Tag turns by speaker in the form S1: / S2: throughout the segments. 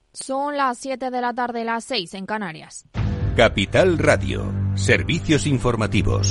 S1: Son las 7 de la tarde, las 6 en Canarias.
S2: Capital Radio, servicios informativos.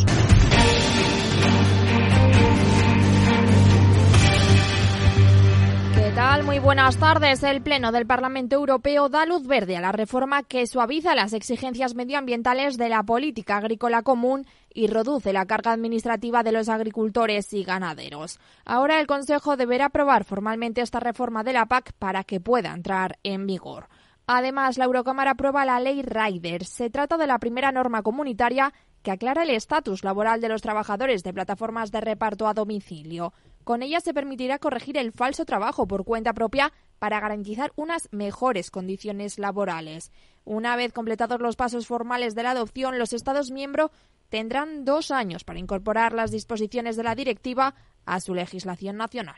S1: ¿Qué tal? Muy buenas tardes. El Pleno del Parlamento Europeo da luz verde a la reforma que suaviza las exigencias medioambientales de la política agrícola común y reduce la carga administrativa de los agricultores y ganaderos. Ahora el Consejo deberá aprobar formalmente esta reforma de la PAC para que pueda entrar en vigor. Además, la Eurocámara aprueba la Ley Riders. Se trata de la primera norma comunitaria que aclara el estatus laboral de los trabajadores de plataformas de reparto a domicilio. Con ella se permitirá corregir el falso trabajo por cuenta propia para garantizar unas mejores condiciones laborales. Una vez completados los pasos formales de la adopción, los Estados miembros tendrán 2 años para incorporar las disposiciones de la directiva a su legislación nacional.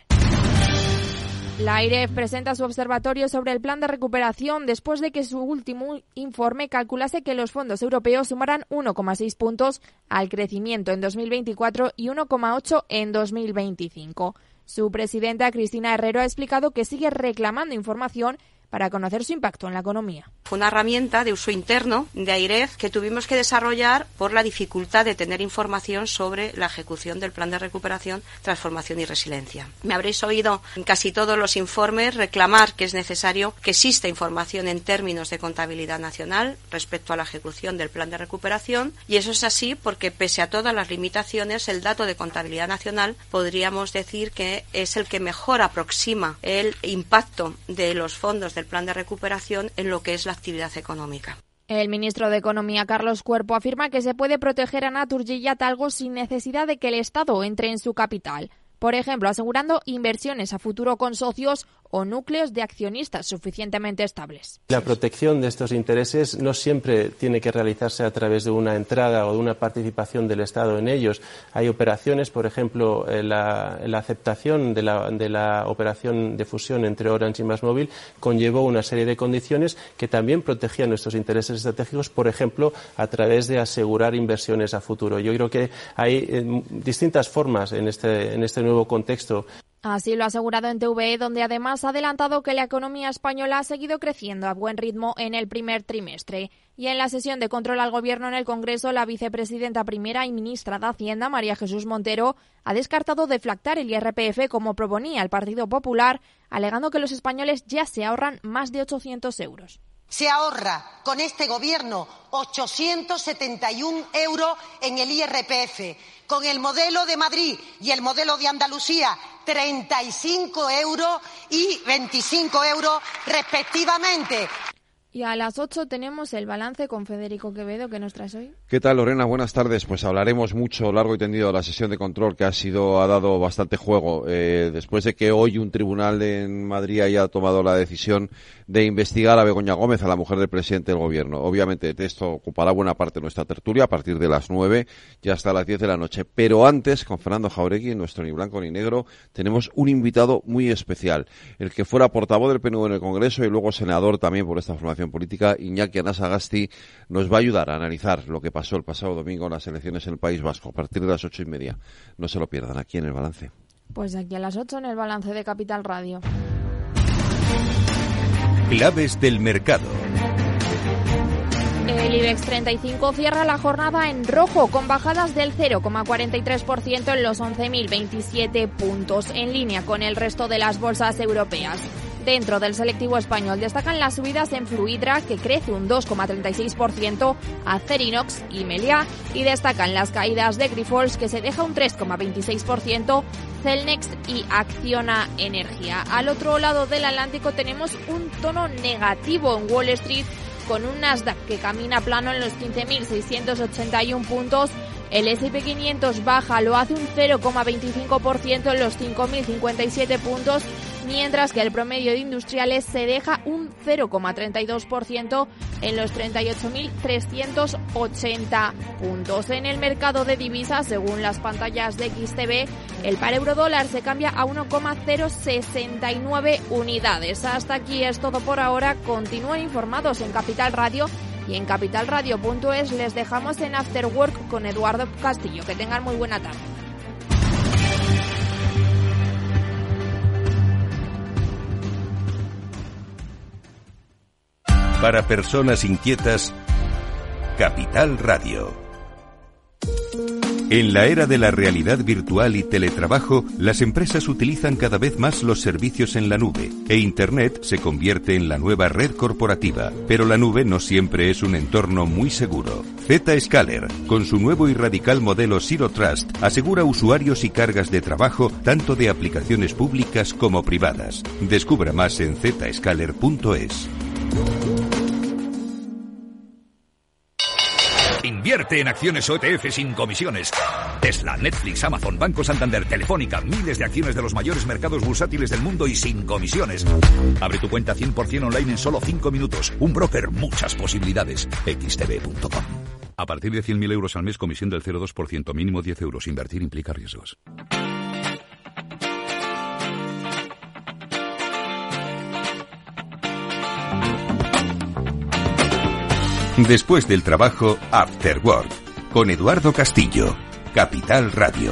S1: La AIREF presenta su observatorio sobre el plan de recuperación después de que su último informe calculase que los fondos europeos sumarán 1,6 puntos al crecimiento en 2024 y 1,8 en 2025. Su presidenta, Cristina Herrero, ha explicado que sigue reclamando información para conocer su impacto en la economía.
S3: Fue una herramienta de uso interno de AIREF que tuvimos que desarrollar por la dificultad de tener información sobre la ejecución del Plan de Recuperación, Transformación y Resiliencia. Me habréis oído en casi todos los informes reclamar que es necesario que exista información en términos de contabilidad nacional respecto a la ejecución del Plan de Recuperación, y eso es así porque pese a todas las limitaciones, el dato de contabilidad nacional podríamos decir que es el que mejor aproxima el impacto de los fondos del Plan de Recuperación en lo que es la actividad económica.
S1: El ministro de Economía, Carlos Cuerpo, afirma que se puede proteger a Naturgy y a Talgo sin necesidad de que el Estado entre en su capital. Por ejemplo, asegurando inversiones a futuro con socios o núcleos de accionistas suficientemente estables.
S4: La protección de estos intereses no siempre tiene que realizarse a través de una entrada o de una participación del Estado en ellos. Hay operaciones, por ejemplo, la aceptación de la operación de fusión entre Orange y MásMóvil conllevó una serie de condiciones que también protegían nuestros intereses estratégicos, por ejemplo, a través de asegurar inversiones a futuro. Yo creo que hay distintas formas en este nuevo contexto.
S1: Así lo ha asegurado en TVE, donde además ha adelantado que la economía española ha seguido creciendo a buen ritmo en el primer trimestre. Y en la sesión de control al Gobierno en el Congreso, la vicepresidenta primera y ministra de Hacienda, María Jesús Montero, ha descartado deflactar el IRPF como proponía el Partido Popular, alegando que los españoles ya se ahorran más de 800 euros.
S5: Se ahorra con este Gobierno 871 euros en el IRPF. Con el modelo de Madrid y el modelo de Andalucía, 35 euros y 25 euros respectivamente.
S1: Y a las 8 tenemos el balance con Federico Quevedo, que nos traes hoy.
S6: ¿Qué tal, Lorena? Buenas tardes. Pues hablaremos mucho, largo y tendido, de la sesión de control que ha dado bastante juego. Después de que hoy un tribunal en Madrid haya tomado la decisión de investigar a Begoña Gómez, a la mujer del presidente del Gobierno. Obviamente esto ocupará buena parte de nuestra tertulia a partir de las 9 y hasta las 10 de la noche. Pero antes, con Fernando Jauregui, nuestro ni blanco ni negro, tenemos un invitado muy especial. El que fuera portavoz del PNV en el Congreso y luego senador también por esta formación política, Iñaki Anasagasti, nos va a ayudar a analizar lo que pasó el pasado domingo en las elecciones en el País Vasco a partir de las 8:30. No se lo pierdan aquí en el balance.
S1: Pues aquí a las 8 en el balance de Capital Radio.
S2: Claves del mercado.
S1: El IBEX 35 cierra la jornada en rojo, con bajadas del 0,43% en los 11.027 puntos, en línea con el resto de las bolsas europeas. Dentro del selectivo español destacan las subidas en Fluidra, que crece un 2,36%, Acerinox y Meliá, y destacan las caídas de Grifols, que se deja un 3,26%, Celnex y Acciona Energía. Al otro lado del Atlántico tenemos un tono negativo en Wall Street, con un Nasdaq que camina plano en los 15.681 puntos. El S&P 500 baja, lo hace un 0,25% en los 5.057 puntos, mientras que el promedio de industriales se deja un 0,32% en los 38.380 puntos. En el mercado de divisas, según las pantallas de XTB, el par euro-dólar se cambia a 1,069 unidades. Hasta aquí es todo por ahora. Continúen informados en Capital Radio y en capitalradio.es. Les dejamos en After Work con Eduardo Castillo. Que tengan muy buena tarde.
S2: Para personas inquietas, Capital Radio. En la era de la realidad virtual y teletrabajo, las empresas utilizan cada vez más los servicios en la nube, e Internet se convierte en la nueva red corporativa. Pero la nube no siempre es un entorno muy seguro. Zscaler, con su nuevo y radical modelo Zero Trust, asegura usuarios y cargas de trabajo tanto de aplicaciones públicas como privadas. Descubra más en zscaler.es.
S7: Invierte en acciones OETF sin comisiones. Tesla, Netflix, Amazon, Banco Santander, Telefónica, miles de acciones de los mayores mercados bursátiles del mundo y sin comisiones. Abre tu cuenta 100% online en solo 5 minutos. Un broker, muchas posibilidades. xtb.com. A partir de 100.000 euros al mes, comisión del 0,2%, mínimo 10 euros. Invertir implica riesgos.
S2: Después del trabajo, After Work, con Eduardo Castillo, Capital Radio.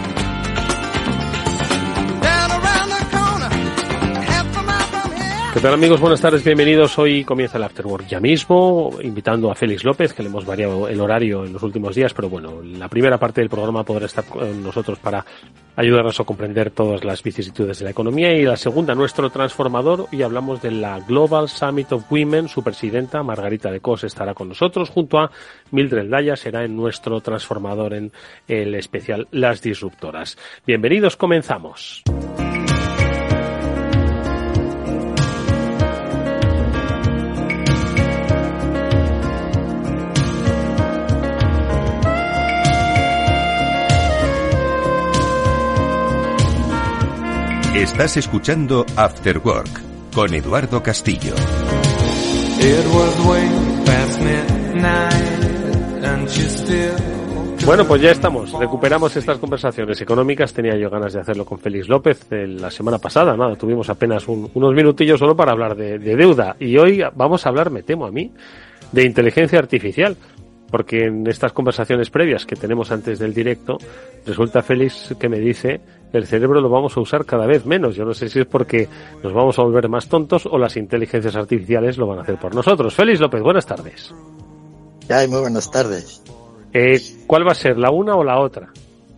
S8: ¿Qué tal, amigos? Buenas tardes, bienvenidos. Hoy comienza el After Work ya mismo, invitando a Félix López, que le hemos variado el horario en los últimos días, pero bueno, la primera parte del programa podrá estar con nosotros para ayudarnos a comprender todas las vicisitudes de la economía, y la segunda, nuestro transformador. Hoy hablamos de la Global Summit of Women. Su presidenta, Margarita de Cos, estará con nosotros, junto a Mildred Laya, será en nuestro transformador en el especial Las Disruptoras. Bienvenidos, comenzamos.
S2: Estás escuchando After Work con Eduardo Castillo.
S8: Bueno, pues ya estamos. Recuperamos estas conversaciones económicas. Tenía yo ganas de hacerlo con Félix López la semana pasada. Nada, tuvimos apenas unos minutillos solo para hablar de deuda. Y hoy vamos a hablar, me temo a mí, de inteligencia artificial. Porque en estas conversaciones previas que tenemos antes del directo, resulta Félix que me dice que el cerebro lo vamos a usar cada vez menos. Yo no sé si es porque nos vamos a volver más tontos o las inteligencias artificiales lo van a hacer por nosotros. Félix López, buenas tardes.
S9: Muy buenas tardes.
S8: ¿Cuál va a ser, la una o la otra?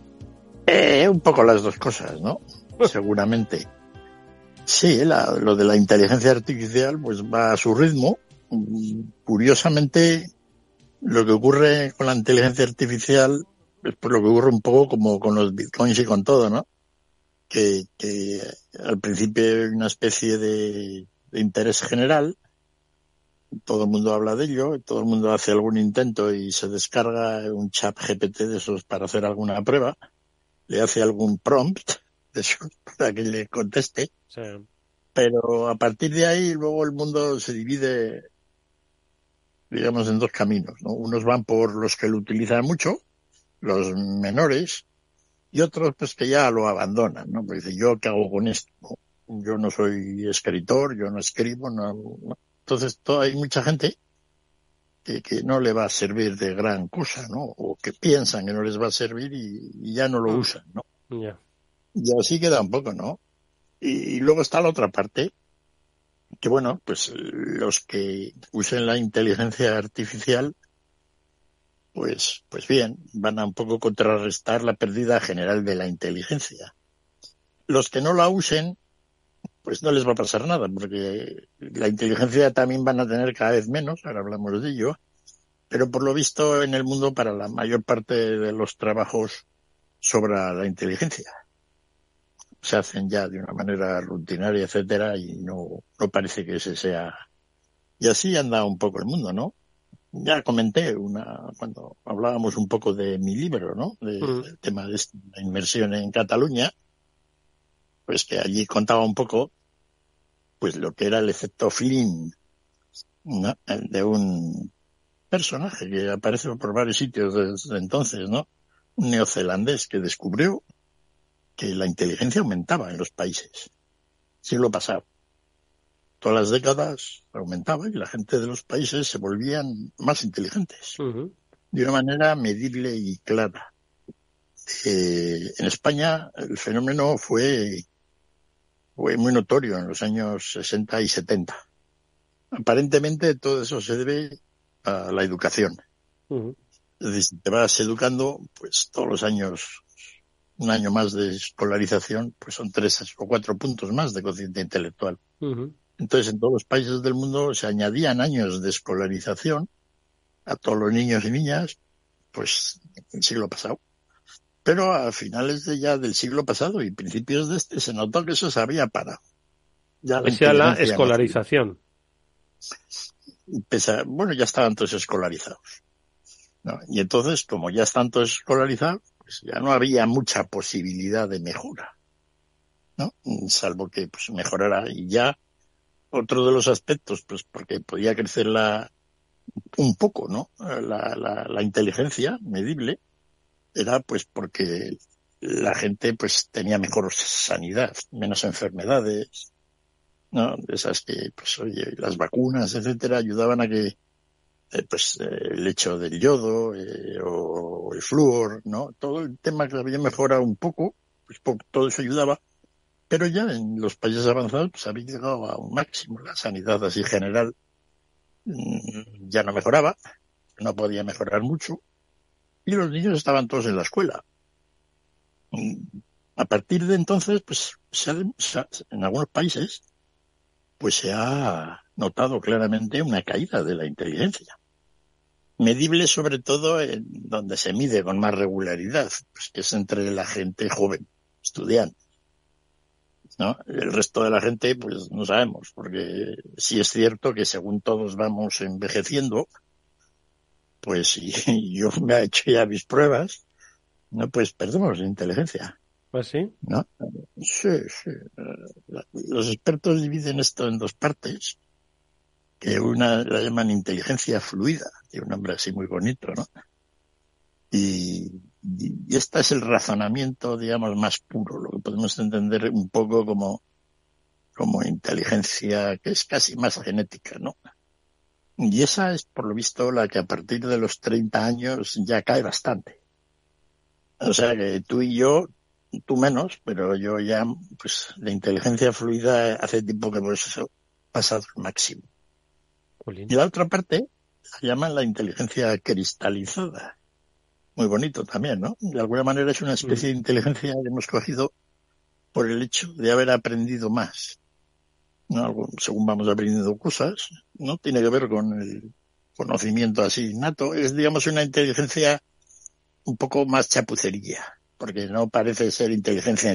S9: Un poco las dos cosas, ¿no? Seguramente. Sí, lo de la inteligencia artificial pues va a su ritmo. Curiosamente, lo que ocurre con la inteligencia artificial es por lo que ocurre un poco como con los bitcoins y con todo, ¿no? Que al principio hay una especie de interés general, todo el mundo habla de ello, todo el mundo hace algún intento y se descarga un chat GPT de esos para hacer alguna prueba, le hace algún prompt de esos para que le conteste, sí. Pero a partir de ahí luego el mundo se divide, digamos, en dos caminos, ¿no? Unos van por los que lo utilizan mucho, los menores, y otros pues que ya lo abandonan, ¿no? Porque dicen, ¿yo qué hago con esto? Yo no soy escritor, yo no escribo, no. Entonces hay mucha gente que no le va a servir de gran cosa, ¿no? O que piensan que no les va a servir y ya no lo usan, ¿no?
S8: Yeah.
S9: Y así queda un poco, ¿no? Y luego está la otra parte, que bueno, pues los que usen la inteligencia artificial, pues bien, van a un poco contrarrestar la pérdida general de la inteligencia. Los que no la usen, pues no les va a pasar nada, porque la inteligencia también van a tener cada vez menos, ahora hablamos de ello, pero por lo visto en el mundo para la mayor parte de los trabajos sobra la inteligencia. Se hacen ya de una manera rutinaria, etcétera, y no parece que ese sea. Y así anda un poco el mundo, ¿no? Ya comenté cuando hablábamos un poco de mi libro, ¿no? Del tema de la inmersión en Cataluña, pues que allí contaba un poco, pues lo que era el efecto Flynn, ¿no? De un personaje que aparece por varios sitios desde entonces, ¿no? Un neozelandés que descubrió que la inteligencia aumentaba en los países. Siglo pasado. Todas las décadas aumentaba y la gente de los países se volvían más inteligentes. Uh-huh. De una manera medible y clara. En España el fenómeno fue muy notorio en los años 60 y 70. aparentemente todo eso se debe a la educación.
S8: Uh-huh.
S9: Es decir, si te vas educando, pues todos los años, un año más de escolarización, pues son 3 o 4 puntos más de cociente intelectual.
S8: Uh-huh.
S9: Entonces, en todos los países del mundo se añadían años de escolarización a todos los niños y niñas, pues, en el siglo pasado. Pero a finales del siglo pasado y principios de este se notó que eso se había parado. Ya
S8: la escolarización.
S9: Bueno, ya estaban todos escolarizados, ¿no? Y entonces, como ya están todos escolarizados, pues ya no había mucha posibilidad de mejora, ¿no? Salvo que pues mejorara. Y ya otro de los aspectos, pues porque podía crecer un poco, ¿no? La inteligencia medible, era pues porque la gente pues tenía mejor sanidad, menos enfermedades, ¿no? De esas que, pues oye, las vacunas, etcétera, ayudaban a que el hecho del yodo o el flúor, ¿no? Todo el tema que había mejorado un poco, pues todo eso ayudaba, pero ya en los países avanzados pues había llegado a un máximo. La sanidad así general ya no mejoraba, no podía mejorar mucho, y los niños estaban todos en la escuela. A partir de entonces, pues en algunos países pues se ha notado claramente una caída de la inteligencia, medible sobre todo en donde se mide con más regularidad, pues que es entre la gente joven, estudiante, ¿no? El resto de la gente, pues no sabemos, porque sí es cierto que según todos vamos envejeciendo, pues y yo me he hecho ya mis pruebas, no, pues perdemos inteligencia.
S8: ¿Ah, sí?
S9: ¿No? Sí. Los expertos dividen esto en 2 partes, que una la llaman inteligencia fluida, tiene un nombre así muy bonito, ¿no? Y este es el razonamiento, digamos, más puro, lo que podemos entender un poco como inteligencia que es casi más genética, ¿no? Y esa es, por lo visto, la que a partir de los 30 años ya cae bastante. O sea que tú y yo, tú menos, pero yo ya, pues, la inteligencia fluida hace tiempo que por eso pasado el máximo. Y la otra parte la llaman la inteligencia cristalizada. Muy bonito también, ¿no? De alguna manera es una especie de inteligencia que hemos cogido por el hecho de haber aprendido más, ¿no? Según vamos aprendiendo cosas, no tiene que ver con el conocimiento así innato, es, digamos, una inteligencia un poco más chapucería, porque no parece ser inteligencia.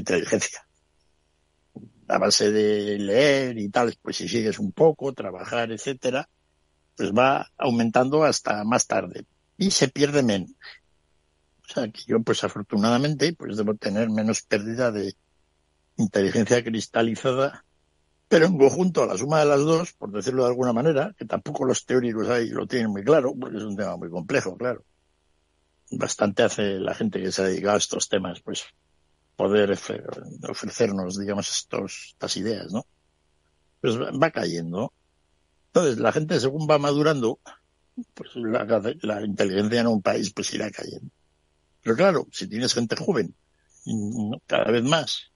S9: A base de leer y tal, pues si sigues un poco, trabajar, etcétera, pues va aumentando hasta más tarde y se pierde menos. O sea que yo, pues afortunadamente, pues debo tener menos pérdida de inteligencia cristalizada, pero en conjunto a la suma de las 2, por decirlo de alguna manera, que tampoco los teóricos ahí lo tienen muy claro, porque es un tema muy complejo, claro. Bastante hace la gente que se ha dedicado a estos temas, pues poder ofrecernos, digamos, estas ideas, ¿no? Pues va cayendo. Entonces, la gente, según va madurando, pues la inteligencia en un país pues irá cayendo. Pero claro, si tienes gente joven, cada vez más,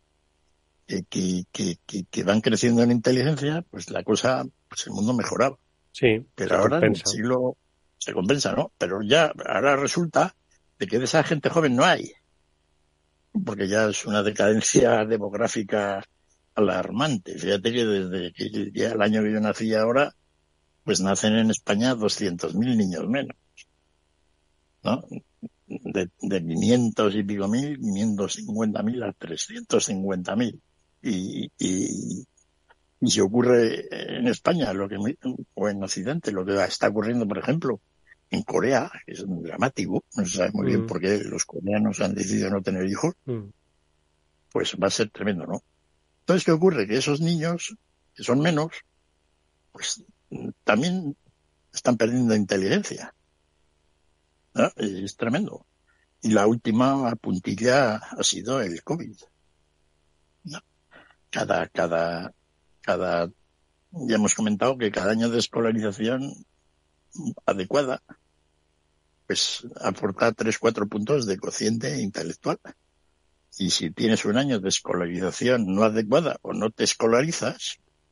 S9: que van creciendo en inteligencia, pues la cosa, pues el mundo mejoraba.
S8: Sí,
S9: pero ahora en el siglo se compensa, ¿no? Pero ya ahora resulta de que de esa gente joven no hay, porque ya es una decadencia demográfica alarmante. Fíjate que desde que ya el año que yo nací ahora, pues nacen en España 200.000 niños menos, ¿no? De 500 y pico mil, 550.000 a 350.000. Y si ocurre en España o en Occidente, lo que está ocurriendo, por ejemplo, en Corea, que es dramático, no se sabe muy bien por qué los coreanos han decidido no tener hijos, pues va a ser tremendo, ¿no? Entonces, ¿qué ocurre? Que esos niños, que son menos, pues también están perdiendo inteligencia, ¿no? Es tremendo. Y la última puntilla ha sido el COVID, ¿no? Cada, ya hemos comentado que cada año de escolarización adecuada, pues aporta 3-4 puntos de cociente intelectual. Y si tienes un año de escolarización no adecuada o no te escolarizas,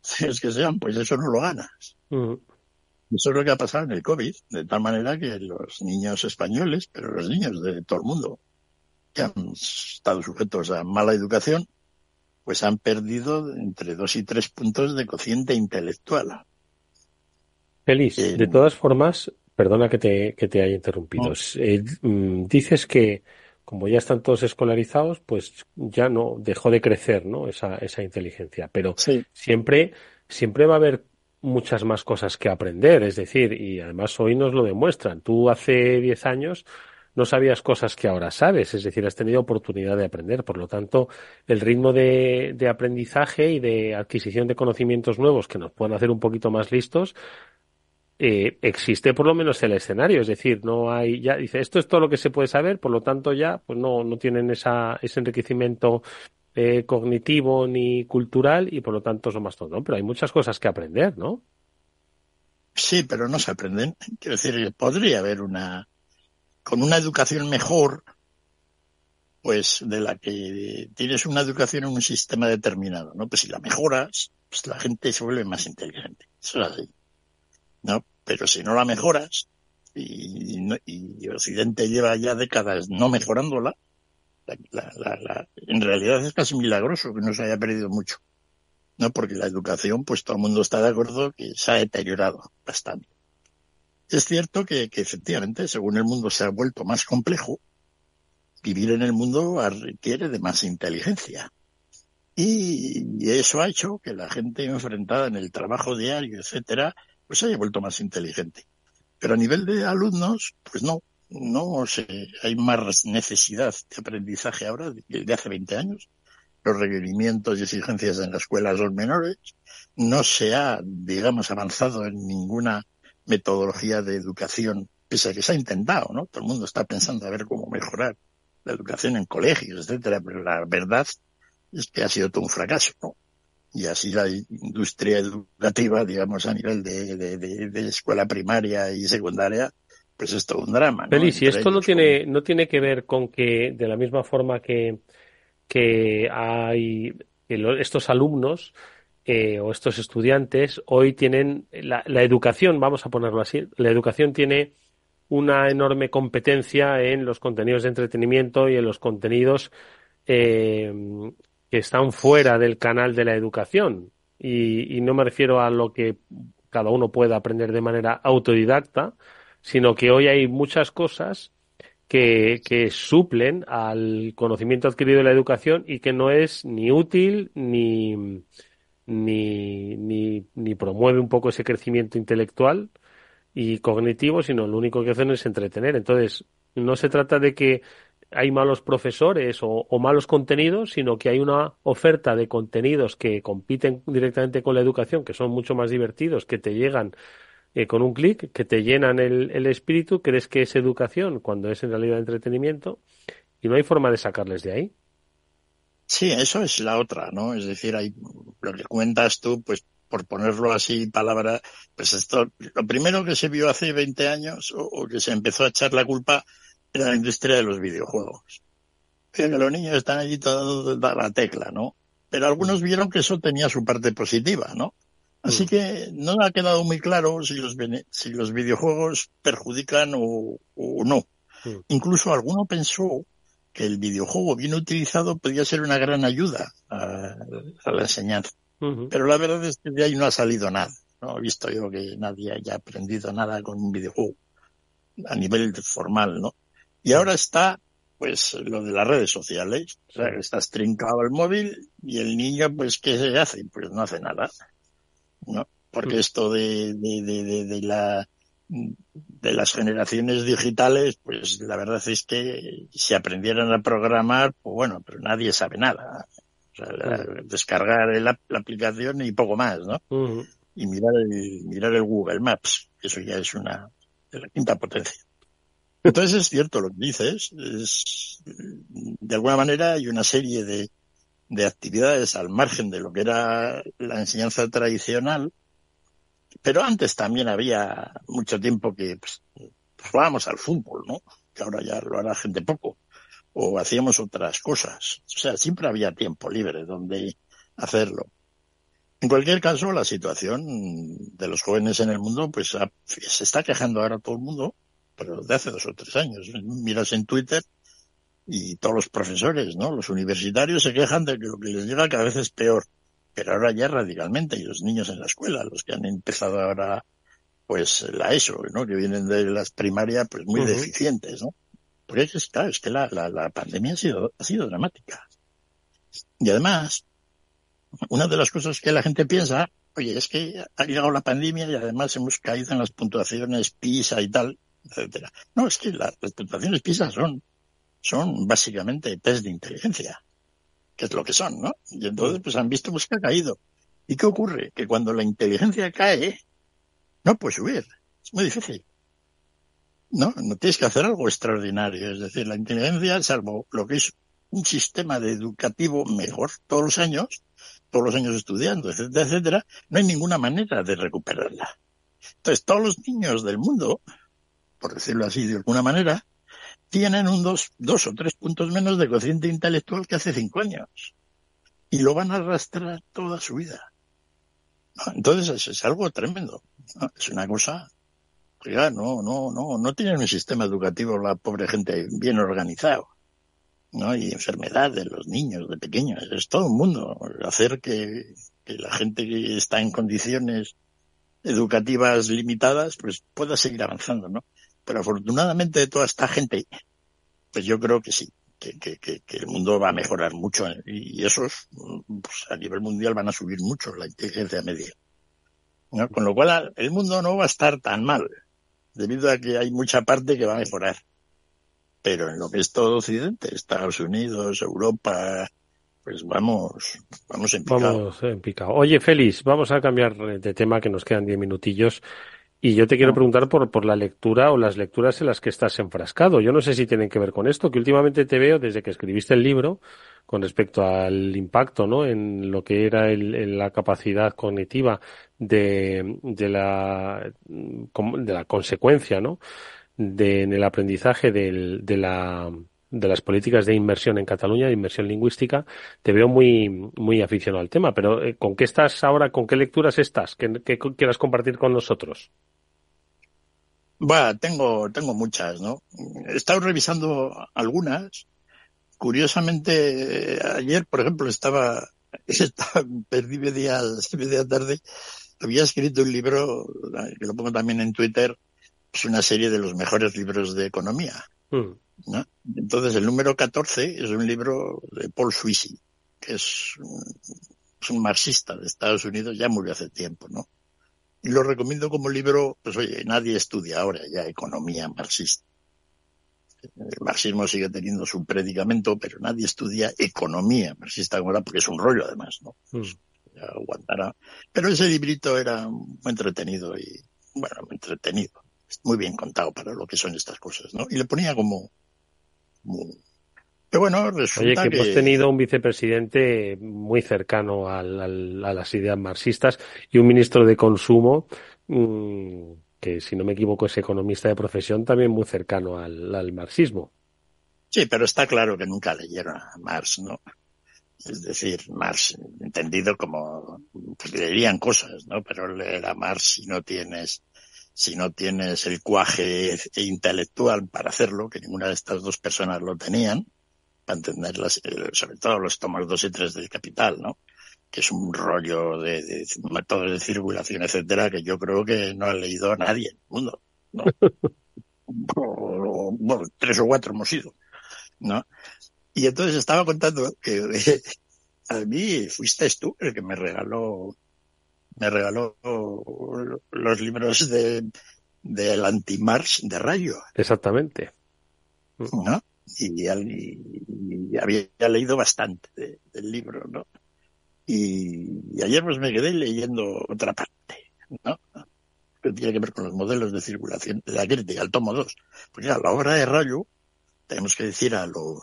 S9: es que sean, pues eso no lo ganas. Eso es lo que ha pasado en el COVID, de tal manera que los niños españoles, pero los niños de todo el mundo, que han estado sujetos a mala educación, pues han perdido entre 2 y 3 puntos de cociente intelectual.
S8: Félix, de todas formas, perdona que te haya interrumpido. Dices que como ya están todos escolarizados, pues ya no dejó de crecer, ¿no? esa inteligencia. Pero
S9: sí,
S8: siempre va a haber muchas más cosas que aprender, es decir, y además hoy nos lo demuestran. Tú hace 10 años no sabías cosas que ahora sabes, es decir, has tenido oportunidad de aprender. Por lo tanto, el ritmo de aprendizaje y de adquisición de conocimientos nuevos que nos puedan hacer un poquito más listos, existe por lo menos el escenario, es decir, no hay, ya dice, esto es todo lo que se puede saber, por lo tanto ya pues no tienen ese enriquecimiento cognitivo ni cultural y por lo tanto son más tontos, ¿no? Pero hay muchas cosas que aprender, ¿no?
S9: Sí, pero no se aprenden. Quiero decir, podría haber con una educación mejor, pues de la que tienes una educación en un sistema determinado, ¿no? Pues si la mejoras, pues la gente se vuelve más inteligente. Eso es así, ¿no? Pero si no la mejoras, y Occidente lleva ya décadas no mejorándola, en realidad es casi milagroso que no se haya perdido mucho, ¿no? Porque la educación, pues todo el mundo está de acuerdo que se ha deteriorado bastante. Es cierto que efectivamente, según el mundo se ha vuelto más complejo, vivir en el mundo requiere de más inteligencia. Y eso ha hecho que la gente enfrentada en el trabajo diario, etcétera, pues se haya vuelto más inteligente. Pero a nivel de alumnos, pues no hay más necesidad de aprendizaje ahora que de hace 20 años. Los requerimientos y exigencias en la escuela son menores. No se ha, digamos, avanzado en ninguna metodología de educación, pese a que se ha intentado, ¿no? Todo el mundo está pensando a ver cómo mejorar la educación en colegios, etcétera, pero la verdad es que ha sido todo un fracaso, ¿no? Y así la industria educativa, digamos, a nivel de escuela primaria y secundaria, pues es todo un drama, ¿no?
S8: Félix, y esto no tiene que ver con que, de la misma forma que hay estos alumnos o estos estudiantes, hoy tienen la educación, vamos a ponerlo así, la educación tiene una enorme competencia en los contenidos de entretenimiento y en los contenidos que están fuera del canal de la educación. Y no me refiero a lo que cada uno pueda aprender de manera autodidacta, sino que hoy hay muchas cosas que suplen al conocimiento adquirido de la educación y que no es ni útil ni promueve un poco ese crecimiento intelectual y cognitivo, sino lo único que hacen es entretener. Entonces, no se trata de que hay malos profesores o malos contenidos, sino que hay una oferta de contenidos que compiten directamente con la educación, que son mucho más divertidos, que te llegan con un clic, que te llenan el espíritu, crees que es educación cuando es en realidad entretenimiento, y no hay forma de sacarles de ahí.
S9: Sí, eso es la otra, ¿no? Es decir, hay lo que cuentas tú, pues por ponerlo así, palabra, pues esto, lo primero que se vio hace 20 años o que se empezó a echar la culpa era la industria de los videojuegos. Que los niños están allí todos a la tecla, ¿no? Pero algunos vieron que eso tenía su parte positiva, ¿no? Así que no ha quedado muy claro si los videojuegos perjudican o no. Incluso alguno pensó que el videojuego bien utilizado podía ser una gran ayuda a la enseñanza. Pero la verdad es que de ahí no ha salido nada. No he visto yo que nadie haya aprendido nada con un videojuego a nivel formal, ¿no? Y ahora está, pues, lo de las redes sociales. O sea, estás trincado el móvil y el niño, pues, ¿qué se hace? Pues no hace nada, ¿no? Porque esto de las generaciones digitales, pues la verdad es que si aprendieran a programar, pues bueno, pero nadie sabe nada. O sea, descargar la aplicación y poco más, ¿no? Y mirar el Google Maps, eso ya es de la quinta potencia. Entonces es cierto lo que dices, de alguna manera hay una serie de actividades al margen de lo que era la enseñanza tradicional, pero antes también había mucho tiempo que pues jugábamos al fútbol, ¿no? Que ahora ya lo hará gente poco. O hacíamos otras cosas. O sea, siempre había tiempo libre donde hacerlo. En cualquier caso, la situación de los jóvenes en el mundo, pues se está quejando ahora todo el mundo, pero de hace 2 o 3 años. Miras en Twitter y todos los profesores, ¿no? Los universitarios se quejan de que lo que les llega cada vez es peor, pero ahora ya radicalmente, y los niños en la escuela, los que han empezado ahora, pues la ESO, ¿no? Que vienen de las primarias, pues muy deficientes, ¿no? Porque es que la pandemia ha sido dramática. Y además, una de las cosas que la gente piensa, oye, es que ha llegado la pandemia y además hemos caído en las puntuaciones PISA y tal, etcétera. No, es que las puntuaciones PISA son básicamente test de inteligencia, que es lo que son, ¿no? Y entonces pues han visto pues que ha caído. ¿Y qué ocurre? Que cuando la inteligencia cae, no puede subir. Es muy difícil. No tienes que hacer algo extraordinario. Es decir, la inteligencia, salvo lo que es un sistema educativo mejor todos los años estudiando, etcétera, etcétera, no hay ninguna manera de recuperarla. Entonces, todos los niños del mundo, por decirlo así de alguna manera, tienen un 2 o 3 puntos menos de cociente intelectual que hace 5 años. Y lo van a arrastrar toda su vida. ¿No? Entonces, es algo tremendo. ¿No? Es una cosa... Oiga, no tienen un sistema educativo la pobre gente bien organizado, ¿no? Y enfermedad de los niños de pequeños, es todo un mundo. Hacer que la gente que está en condiciones educativas limitadas, pues pueda seguir avanzando, ¿no? Pero afortunadamente de toda esta gente, pues yo creo que sí, que el mundo va a mejorar mucho y esos, pues a nivel mundial van a subir mucho la inteligencia media, ¿no? Con lo cual el mundo no va a estar tan mal, debido a que hay mucha parte que va a mejorar. Pero en lo que es todo Occidente, Estados Unidos, Europa, pues vamos en picado.
S8: Vamos en picado. Oye, Félix, vamos a cambiar de tema, que nos quedan 10 minutillos. Y yo te quiero preguntar por la lectura o las lecturas en las que estás enfrascado. Yo no sé si tienen que ver con esto, que últimamente te veo desde que escribiste el libro con respecto al impacto, ¿no?, en lo que era la capacidad cognitiva de la consecuencia, ¿no?, en el aprendizaje de las políticas de inmersión en Cataluña, de inmersión lingüística. Te veo muy aficionado al tema, pero ¿con qué estás ahora? ¿Con qué lecturas estás? ¿Qué quieras compartir con nosotros?
S9: Tengo muchas, ¿no? He estado revisando algunas. Curiosamente, ayer, por ejemplo, perdí media tarde, había escrito un libro, que lo pongo también en Twitter, es una serie de los mejores libros de economía, ¿no? Entonces, el número 14 es un libro de Paul Sweezy, que es un marxista de Estados Unidos, ya murió hace tiempo, ¿no? Y lo recomiendo como libro, pues oye, nadie estudia ahora ya economía marxista. El marxismo sigue teniendo su predicamento, pero nadie estudia economía marxista ahora, porque es un rollo además, ¿no? Ya aguantará. Pero ese librito era muy entretenido muy muy bien contado para lo que son estas cosas, ¿no? Y le ponía como pero bueno, resulta
S8: que hemos tenido un vicepresidente muy cercano a las ideas marxistas y un ministro de Consumo que, si no me equivoco, es economista de profesión, también muy cercano al marxismo.
S9: Sí, pero está claro que nunca leyeron a Marx, ¿no? Es decir, Marx, entendido como, pues leerían cosas, ¿no? Pero leer a Marx si no tienes el cuaje intelectual para hacerlo, que ninguna de estas dos personas lo tenían, para entenderlas, sobre todo los tomos 2 y 3 del Capital, ¿no? Que es un rollo de métodos de circulación, etcétera, que yo creo que no ha leído nadie en el mundo, ¿no? Bueno, 3 o 4 hemos ido, ¿no? Y entonces estaba contando que a mí fuiste tú el que me regaló los libros del anti-Marx de Rayo.
S8: Exactamente.
S9: ¿No? Y había leído bastante del libro, ¿no? Y ayer pues me quedé leyendo otra parte, ¿no? Que tiene que ver con los modelos de circulación de la crítica, el tomo 2. Porque a la obra de Rayo, tenemos que decir a los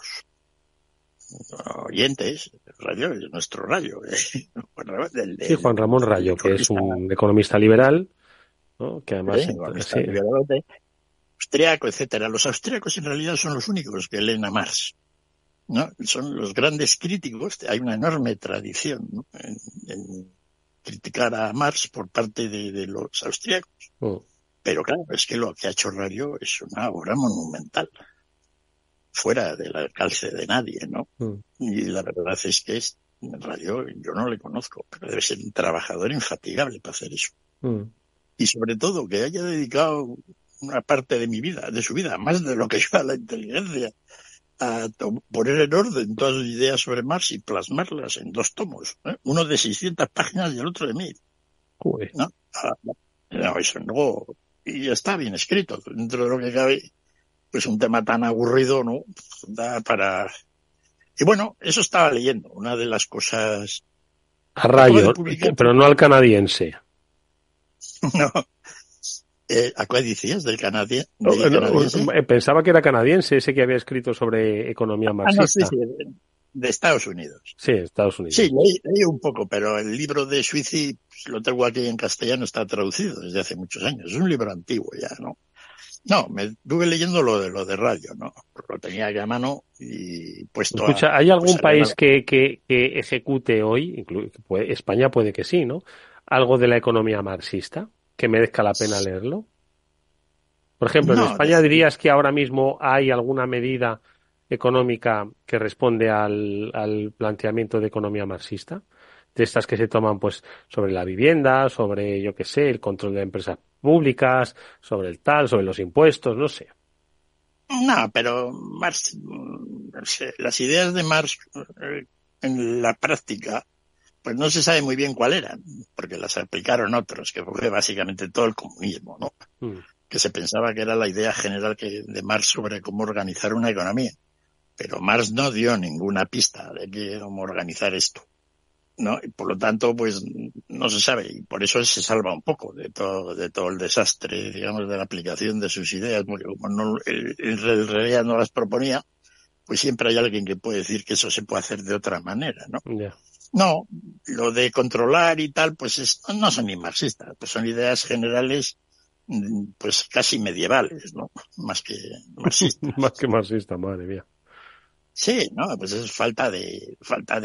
S9: oyentes, Rayo es nuestro Rayo.
S8: Juan Ramón Rayo, que es un economista liberal, ¿no? Que además...
S9: Austriaco, etcétera. Los austríacos en realidad son los únicos que leen a Marx, ¿no? Son los grandes críticos. Hay una enorme tradición, ¿no? criticar a Marx por parte de los austríacos. Pero claro, es que lo que ha hecho Radio es una obra monumental, fuera del alcance de nadie, ¿no? Y la verdad es que Radio yo no le conozco, pero debe ser un trabajador infatigable para hacer eso. Y sobre todo que haya dedicado una parte de su vida, más de lo que yo a la inteligencia, a poner en orden todas sus ideas sobre Marx y plasmarlas en 2 tomos, ¿eh? Uno de 600 páginas y el otro de 1000. ¿No? No, eso no. Y está bien escrito, dentro de lo que cabe, pues un tema tan aburrido, ¿no? Da para... Y bueno, eso estaba leyendo, una de las cosas...
S8: A Rayo, pero no al canadiense.
S9: No. ¿A cuál decías? ¿Del canadiense?
S8: Pensaba que era canadiense, ese que había escrito sobre economía marxista.
S9: No, sí, de Estados Unidos.
S8: Sí, Estados Unidos.
S9: Sí, leí un poco, pero el libro de Schwizzi, pues, lo tengo aquí en castellano, está traducido desde hace muchos años. Es un libro antiguo ya, ¿no? No, me estuve leyendo lo de Radio, ¿no? Lo tenía aquí a mano y puesto.
S8: Escucha, ¿hay algún país que ejecute hoy, España puede que sí, ¿no? Algo de la economía marxista que merezca la pena leerlo? Por ejemplo, en España dirías que ahora mismo hay alguna medida económica que responde al planteamiento de economía marxista, de estas que se toman pues sobre la vivienda, sobre, yo qué sé, el control de empresas públicas, sobre sobre los impuestos, no sé.
S9: No, pero Marx, las ideas de Marx en la práctica, pues no se sabe muy bien cuál eran, porque las aplicaron otros, que fue básicamente todo el comunismo, ¿no? Que se pensaba que era la idea general de Marx sobre cómo organizar una economía. Pero Marx no dio ninguna pista de cómo organizar esto, ¿no? Y por lo tanto, pues no se sabe, y por eso se salva un poco de todo el desastre, digamos, de la aplicación de sus ideas, porque como en realidad no las proponía, pues siempre hay alguien que puede decir que eso se puede hacer de otra manera, ¿no?
S8: Yeah.
S9: No, lo de controlar y tal, pues no son ni marxistas, pues son ideas generales, pues casi medievales, ¿no? Más que marxistas.
S8: Más que marxista, madre mía.
S9: Sí, no, pues es falta de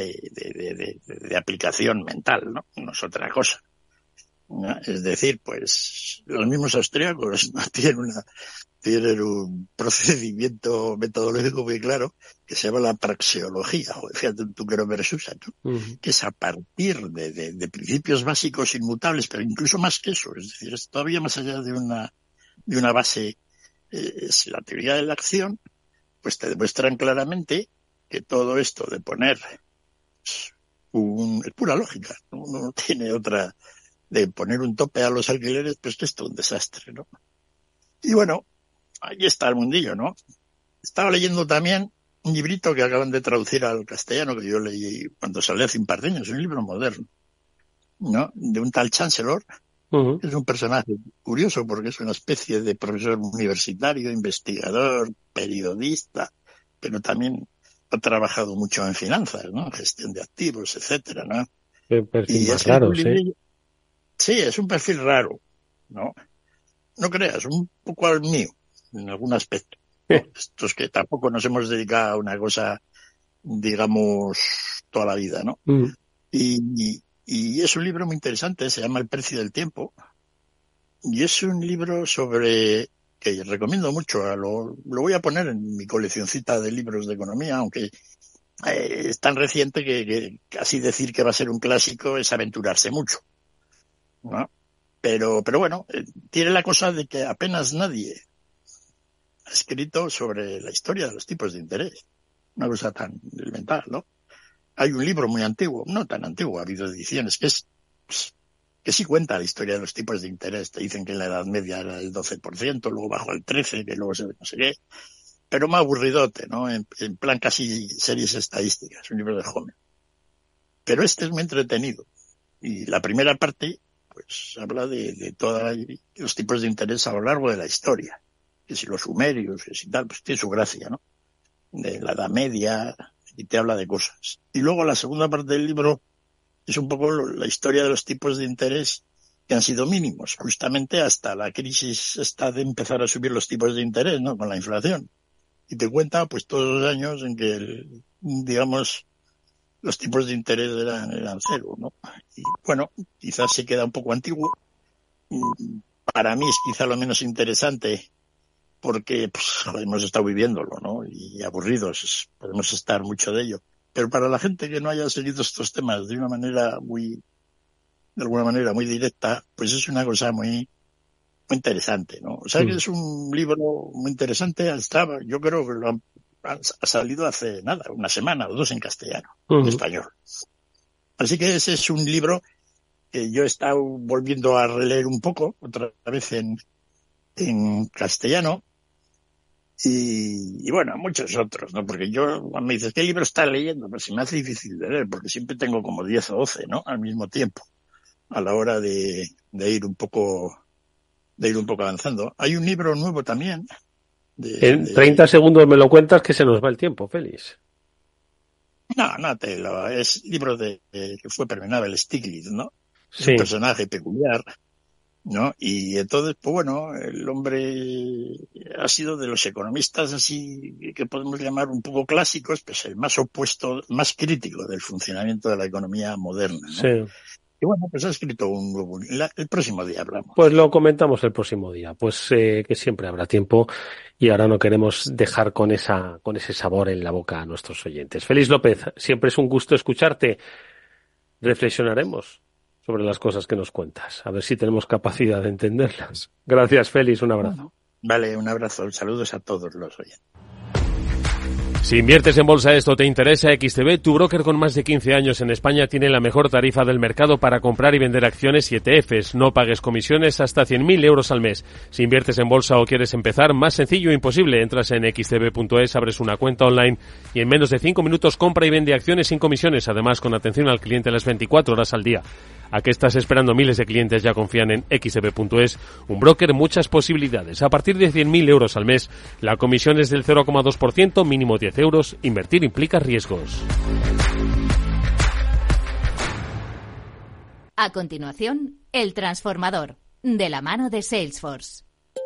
S9: aplicación mental, ¿no? No es otra cosa, ¿no? Es decir, pues los mismos austríacos no tienen un procedimiento metodológico muy claro que se llama la praxeología, o fíjate tú que no me resulta, ¿no? Que es a partir de principios básicos inmutables, pero incluso más que eso, es decir, es todavía más allá de una base, es la teoría de la acción, pues te demuestran claramente que todo esto de poner es pura lógica, no tiene otra, de poner un tope a los alquileres, pues que esto es un desastre, ¿no? Y bueno, ahí está el mundillo, ¿no? Estaba leyendo también un librito que acaban de traducir al castellano, que yo leí cuando salió hace un par de años, un libro moderno, ¿no? De un tal Chancellor, que es un personaje curioso porque es una especie de profesor universitario, investigador, periodista, pero también ha trabajado mucho en finanzas, ¿no? Gestión de activos, etcétera, ¿no?
S8: Perfil más raro, sí.
S9: Sí, es un perfil raro, ¿no? No creas, un poco al mío, en algún aspecto, ¿no? Estos que tampoco nos hemos dedicado a una cosa, digamos, toda la vida, ¿no? Y es un libro muy interesante, se llama El precio del tiempo, y es un libro que recomiendo mucho, lo voy a poner en mi coleccioncita de libros de economía, aunque es tan reciente que casi decir que va a ser un clásico es aventurarse mucho, ¿no? Pero bueno, tiene la cosa de que apenas nadie ha escrito sobre la historia de los tipos de interés, una cosa tan elemental, ¿no? Hay un libro muy antiguo, no tan antiguo, ha habido ediciones, que sí cuenta la historia de los tipos de interés. Te dicen que en la Edad Media era el 12%, luego bajó al 13%, que luego no sé qué. Pero más aburridote, ¿no? En plan casi series estadísticas, un libro de Homer. Pero este es muy entretenido. Y la primera parte, pues, habla de todos los tipos de interés a lo largo de la historia. Que si los sumerios, que si tal, pues tiene su gracia, ¿no? De la Edad Media, y te habla de cosas. Y luego la segunda parte del libro es un poco la historia de los tipos de interés que han sido mínimos, justamente hasta la crisis esta de empezar a subir los tipos de interés, ¿no? Con la inflación. Y te cuenta, pues, todos los años en que, digamos, los tipos de interés eran cero, ¿no? Y bueno, quizás se queda un poco antiguo. Para mí es quizá lo menos interesante porque pues, hemos estado viviéndolo, ¿no? Y aburridos, podemos estar mucho de ello. Pero para la gente que no haya seguido estos temas de alguna manera muy directa, pues es una cosa muy interesante, ¿no? O sea que es un libro muy interesante. Yo creo que ha salido hace nada, una semana o dos en castellano, en español. Así que ese es un libro que yo he estado volviendo a releer un poco, otra vez en castellano, y bueno, muchos otros, ¿no? Porque me dices, ¿qué libro estás leyendo? Pues se me hace difícil de leer, porque siempre tengo como 10 o 12, ¿no? Al mismo tiempo, a la hora de ir un poco avanzando. Hay un libro nuevo también.
S8: En 30 segundos me lo cuentas, que se nos va el tiempo, Félix.
S9: No, es libro que fue premio Nobel, Stiglitz, ¿no? Sí. Es un personaje peculiar, ¿no? Y entonces, pues bueno, el hombre ha sido de los economistas así que podemos llamar un poco clásicos, pues el más opuesto, más crítico del funcionamiento de la economía moderna, ¿no? Sí. Y bueno, pues ha escrito un nuevo. El próximo día hablamos.
S8: Pues lo comentamos el próximo día. Pues que siempre habrá tiempo y ahora no queremos dejar con ese sabor en la boca a nuestros oyentes. Félix López, siempre es un gusto escucharte. Reflexionaremos sobre las cosas que nos cuentas, a ver si tenemos capacidad de entenderlas. Gracias, Félix, un abrazo.
S9: Vale, un abrazo. Saludos a todos los oyentes.
S8: Si inviertes en bolsa esto te interesa, XTB, tu broker con más de 15 años en España, tiene la mejor tarifa del mercado para comprar y vender acciones y ETFs. No pagues comisiones hasta 100.000 euros al mes. Si inviertes en bolsa o quieres empezar, más sencillo imposible. Entras en xtb.es, abres una cuenta online y en menos de 5 minutos compra y vende acciones sin comisiones, además con atención al cliente las 24 horas al día. ¿A qué estás esperando? Miles de clientes ya confían en xtb.es, un broker, muchas posibilidades. A partir de 100.000 euros al mes, la comisión es del 0,2%, mínimo 10 euros. Invertir implica riesgos.
S10: A continuación, El Transformador, de la mano de Salesforce.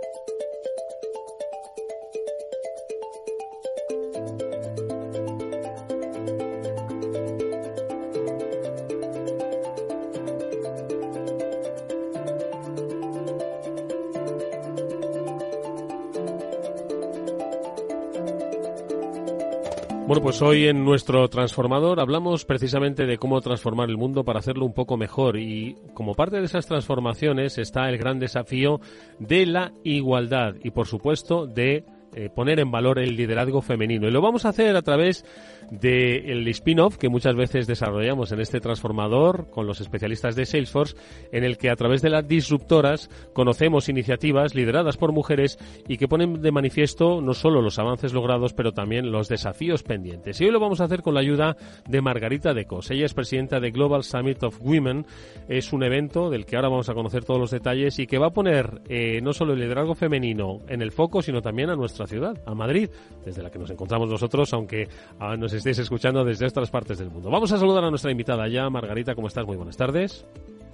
S8: Bueno, pues hoy en nuestro Transformador hablamos precisamente de cómo transformar el mundo para hacerlo un poco mejor, y como parte de esas transformaciones está el gran desafío de la igualdad y, por supuesto, de poner en valor el liderazgo femenino. Y lo vamos a hacer a través del spin-off que muchas veces desarrollamos en este transformador con los especialistas de Salesforce, en el que a través de las disruptoras conocemos iniciativas lideradas por mujeres y que ponen de manifiesto no solo los avances logrados, pero también los desafíos pendientes. Y hoy lo vamos a hacer con la ayuda de Margarita de Cos. Ella es presidenta de Global Summit of Women. Es un evento del que ahora vamos a conocer todos los detalles y que va a poner no solo el liderazgo femenino en el foco, sino también a nuestra ciudad, a Madrid, desde la que nos encontramos nosotros, aunque nos estéis escuchando desde otras partes del mundo. Vamos a saludar a nuestra invitada ya. Margarita, ¿cómo estás? Muy buenas tardes.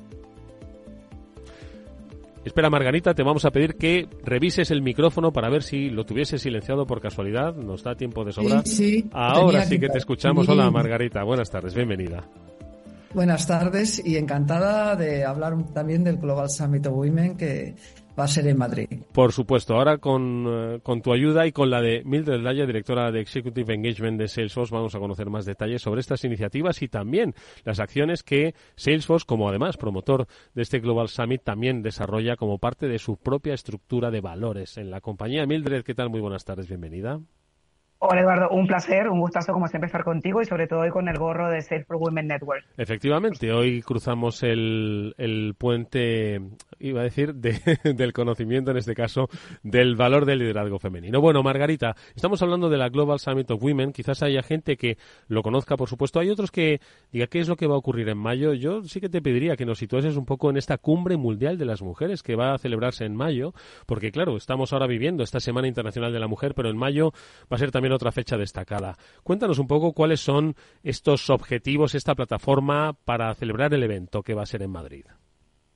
S8: Espera, Margarita, te vamos a pedir que revises el micrófono para ver si lo tuviese silenciado por casualidad. Nos da tiempo de sobra.
S11: Sí.
S8: Ahora sí que te escuchamos. Hola, Margarita. Buenas tardes. Bienvenida.
S11: Buenas tardes y encantada de hablar también del Global Summit of Women, que va a ser en Madrid.
S8: Por supuesto. Ahora con tu ayuda y con la de Mildred Laya, directora de Executive Engagement de Salesforce, vamos a conocer más detalles sobre estas iniciativas y también las acciones que Salesforce, como además promotor de este Global Summit, también desarrolla como parte de su propia estructura de valores en la compañía. Mildred, ¿qué tal? Muy buenas tardes. Bienvenida.
S12: Hola, Eduardo, un placer, un gustazo como siempre estar contigo y sobre todo hoy con el gorro de Salesforce Women Network.
S8: Efectivamente, hoy cruzamos el puente, iba a decir, del conocimiento, en este caso, del valor del liderazgo femenino. Bueno, Margarita, estamos hablando de la Global Summit of Women. Quizás haya gente que lo conozca, por supuesto. Hay otros que diga qué es lo que va a ocurrir en mayo. Yo sí que te pediría que nos situases un poco en esta cumbre mundial de las mujeres que va a celebrarse en mayo, porque claro, estamos ahora viviendo esta Semana Internacional de la Mujer, pero en mayo va a ser también otra fecha destacada. Cuéntanos un poco cuáles son estos objetivos, esta plataforma para celebrar el evento que va a ser en Madrid.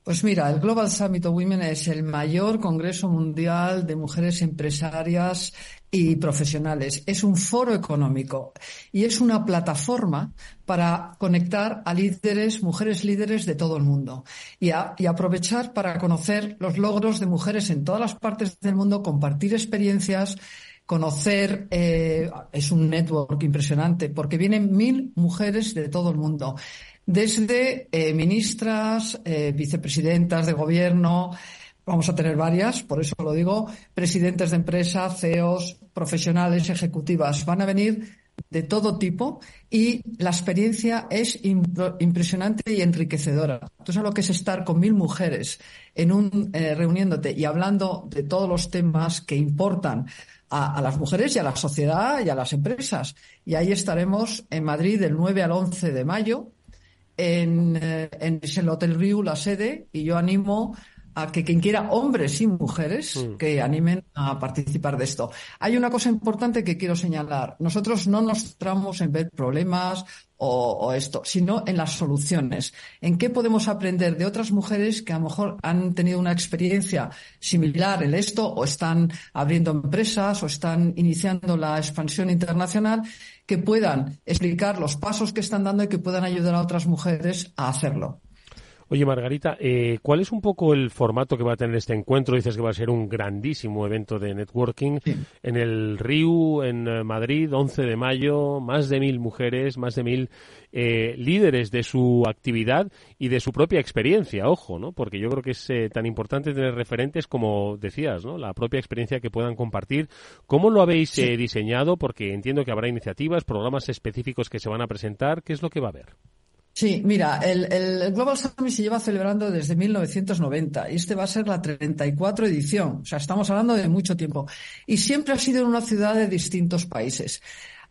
S11: Pues mira, el Global Summit of Women es el mayor congreso mundial de mujeres empresarias y profesionales. Es un foro económico y es una plataforma para conectar a líderes, mujeres líderes de todo el mundo y aprovechar para conocer los logros de mujeres en todas las partes del mundo, compartir experiencias, conocer, es un network impresionante porque vienen 1.000 mujeres de todo el mundo. Desde ministras, vicepresidentas de gobierno, vamos a tener varias, por eso lo digo, presidentes de empresa, CEOs, profesionales, ejecutivas, van a venir de todo tipo y la experiencia es impresionante y enriquecedora. Tú sabes lo que es estar con 1.000 mujeres reuniéndote y hablando de todos los temas que importan a las mujeres y a la sociedad y a las empresas. Y ahí estaremos en Madrid del 9 al 11 de mayo. En el Hotel Riu, la sede, y yo animo a que quien quiera, hombres y mujeres, que animen a participar de esto. Hay una cosa importante que quiero señalar. Nosotros no nos centramos en ver problemas o esto, sino en las soluciones. En qué podemos aprender de otras mujeres que a lo mejor han tenido una experiencia similar en esto, o están abriendo empresas, o están iniciando la expansión internacional, que puedan explicar los pasos que están dando y que puedan ayudar a otras mujeres a hacerlo.
S8: Oye, Margarita, ¿cuál es un poco el formato que va a tener este encuentro? Dices que va a ser un grandísimo evento de networking en el Riu, en Madrid, 11 de mayo, más de 1.000 mujeres, más de 1.000 líderes de su actividad y de su propia experiencia, ojo, ¿no? Porque yo creo que es tan importante tener referentes como decías, ¿no? La propia experiencia que puedan compartir. ¿Cómo lo habéis diseñado? Porque entiendo que habrá iniciativas, programas específicos que se van a presentar. ¿Qué es lo que va a haber?
S11: Sí, mira, el Global Summit se lleva celebrando desde 1990 y este va a ser la 34 edición, o sea, estamos hablando de mucho tiempo. Y siempre ha sido en una ciudad de distintos países.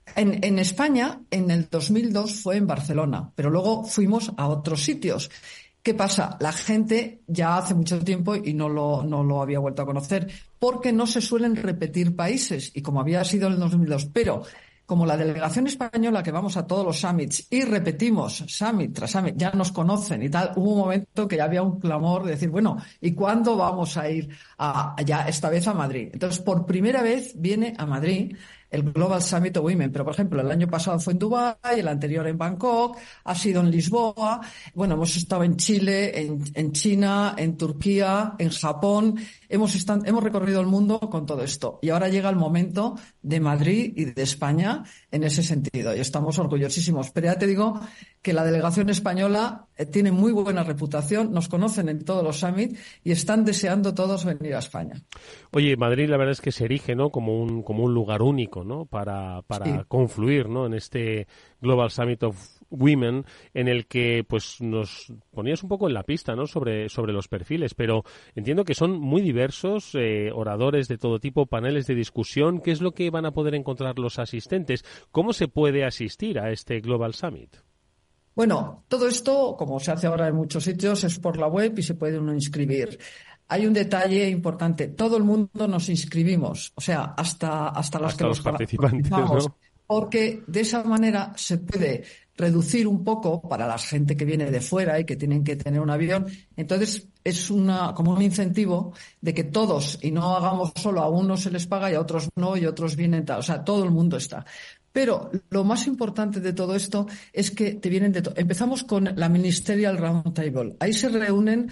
S11: En España, en el 2002 fue en Barcelona, pero luego fuimos a otros sitios. ¿Qué pasa? La gente ya hace mucho tiempo y no lo había vuelto a conocer porque no se suelen repetir países y como había sido en el 2002, pero como la delegación española que vamos a todos los summits y repetimos summit tras summit, ya nos conocen y tal, hubo un momento que ya había un clamor de decir, bueno, ¿y cuándo vamos a ir ya esta vez a Madrid? Entonces, por primera vez viene a Madrid el Global Summit of Women, pero por ejemplo el año pasado fue en Dubái, el anterior en Bangkok, ha sido en Lisboa, bueno, hemos estado en Chile, en China, en Turquía, en Japón, hemos recorrido el mundo con todo esto y ahora llega el momento de Madrid y de España en ese sentido y estamos orgullosísimos, pero ya te digo que la delegación española tiene muy buena reputación, nos conocen en todos los summits y están deseando todos venir a España.
S8: Oye, Madrid la verdad es que se erige, ¿no? como un lugar único, ¿no? Para confluir, ¿no? En este Global Summit of Women, en el que pues nos ponías un poco en la pista, ¿no? sobre los perfiles, pero entiendo que son muy diversos, oradores de todo tipo, paneles de discusión. ¿Qué es lo que van a poder encontrar los asistentes? ¿Cómo se puede asistir a este Global Summit?
S11: Bueno, todo esto, como se hace ahora en muchos sitios, es por la web y se puede uno inscribir. Hay un detalle importante. Todo el mundo nos inscribimos, o sea, hasta los
S8: participantes, ¿no?
S11: Porque de esa manera se puede reducir un poco para la gente que viene de fuera y que tienen que tener un avión. Entonces, es como un incentivo de que todos, y no hagamos solo a unos se les paga y a otros no, y otros vienen tal. O sea, todo el mundo está. Pero lo más importante de todo esto es que te vienen empezamos con la Ministerial Roundtable. Ahí se reúnen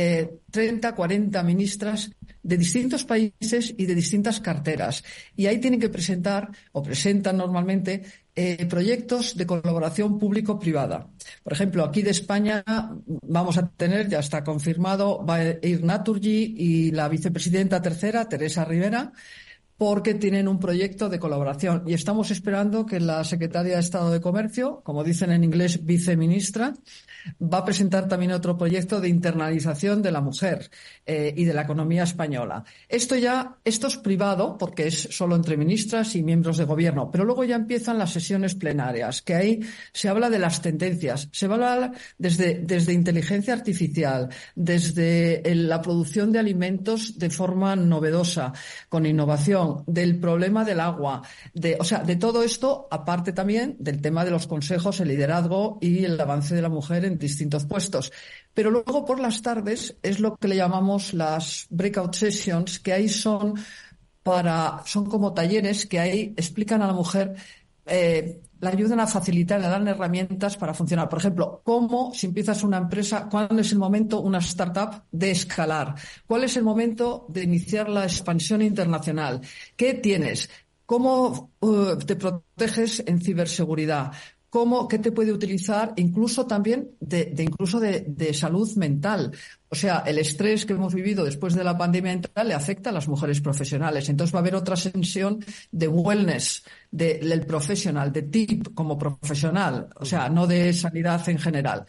S11: 30, 40 ministras de distintos países y de distintas carteras. Y ahí tienen que presentan normalmente proyectos de colaboración público-privada. Por ejemplo, aquí de España vamos a tener, ya está confirmado, va a ir Naturgy y la vicepresidenta tercera, Teresa Rivera, porque tienen un proyecto de colaboración y estamos esperando que la secretaria de Estado de Comercio, como dicen en inglés, viceministra, va a presentar también otro proyecto de internalización de la mujer y de la economía española. Esto es privado porque es solo entre ministras y miembros de gobierno, pero luego ya empiezan las sesiones plenarias, que ahí se habla de las tendencias, se va a hablar desde inteligencia artificial, desde la producción de alimentos de forma novedosa, con innovación, educación, del problema del agua, de todo esto, aparte también del tema de los consejos, el liderazgo y el avance de la mujer en distintos puestos. Pero luego por las tardes es lo que le llamamos las breakout sessions, que ahí son como talleres que ahí explican a la mujer, la ayudan a facilitar, le dan herramientas para funcionar. Por ejemplo, cómo, si empiezas una empresa, cuándo es el momento, una startup, de escalar. ¿Cuál es el momento de iniciar la expansión internacional? ¿Qué tienes? ¿Cómo te proteges en ciberseguridad? ¿Qué te puede utilizar incluso también de salud mental? O sea, el estrés que hemos vivido después de la pandemia mental le afecta a las mujeres profesionales. Entonces va a haber otra sesión de wellness, del profesional, de TIP como profesional, o sea, no de sanidad en general.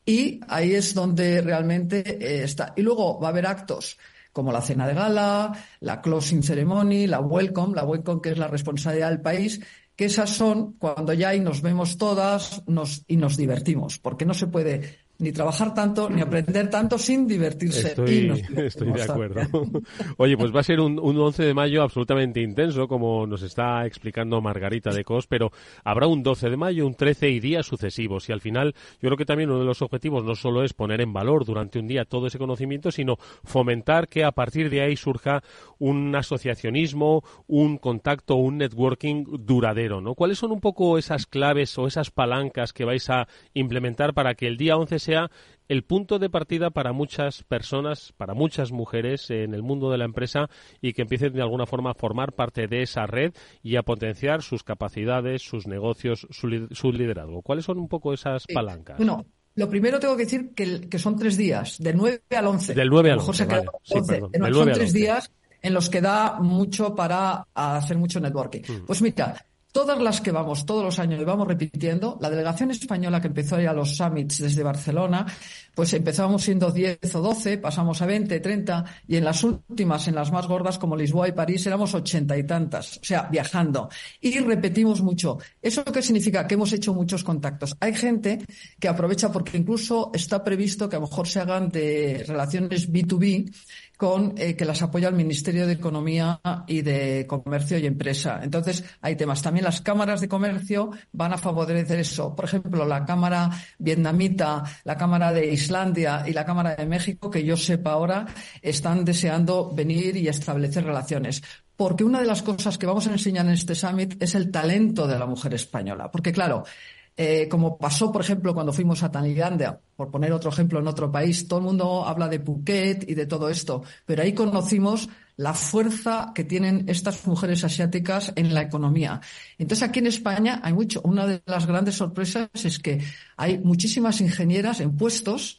S11: Y ahí es donde realmente está. Y luego va a haber actos como la cena de gala, la closing ceremony, la welcome que es la responsabilidad del país, que esas son cuando ya ahí nos vemos todas y nos divertimos, porque no se puede ni trabajar tanto, ni aprender tanto sin divertirse.
S8: Estoy de acuerdo. Oye, pues va a ser un 11 de mayo absolutamente intenso, como nos está explicando Margarita de Cos, pero habrá un 12 de mayo, un 13 y días sucesivos. Y al final, yo creo que también uno de los objetivos no solo es poner en valor durante un día todo ese conocimiento, sino fomentar que a partir de ahí surja un asociacionismo, un contacto, un networking duradero, ¿no? ¿Cuáles son un poco esas claves o esas palancas que vais a implementar para que el día 11 sea el punto de partida para muchas personas, para muchas mujeres en el mundo de la empresa y que empiecen de alguna forma a formar parte de esa red y a potenciar sus capacidades, sus negocios, su liderazgo? ¿Cuáles son un poco esas palancas?
S11: Bueno, lo primero tengo que decir que son 3 días, del 9 al 11.
S8: Del 9 al 11, vale. Sí, perdón.
S11: Son 3 días en los que da mucho para hacer mucho networking. Pues mira, todas las que vamos, todos los años, y vamos repitiendo, la delegación española que empezó a ir a los summits desde Barcelona, pues empezábamos siendo 10 o 12, pasamos a 20, 30, y en las últimas, en las más gordas, como Lisboa y París, éramos 80 y tantas, o sea, viajando. Y repetimos mucho. ¿Eso qué significa? Que hemos hecho muchos contactos. Hay gente que aprovecha porque incluso está previsto que a lo mejor se hagan de relaciones B2B, con que las apoya el Ministerio de Economía y de Comercio y Empresa. Entonces, hay temas. También las cámaras de comercio van a favorecer eso. Por ejemplo, la Cámara vietnamita, la Cámara de Islandia y la Cámara de México, que yo sepa ahora, están deseando venir y establecer relaciones. Porque una de las cosas que vamos a enseñar en este summit es el talento de la mujer española. Porque, claro, como pasó, por ejemplo, cuando fuimos a Tailandia, por poner otro ejemplo en otro país, todo el mundo habla de Phuket y de todo esto, pero ahí conocimos la fuerza que tienen estas mujeres asiáticas en la economía. Entonces, aquí en España hay mucho. Una de las grandes sorpresas es que hay muchísimas ingenieras en puestos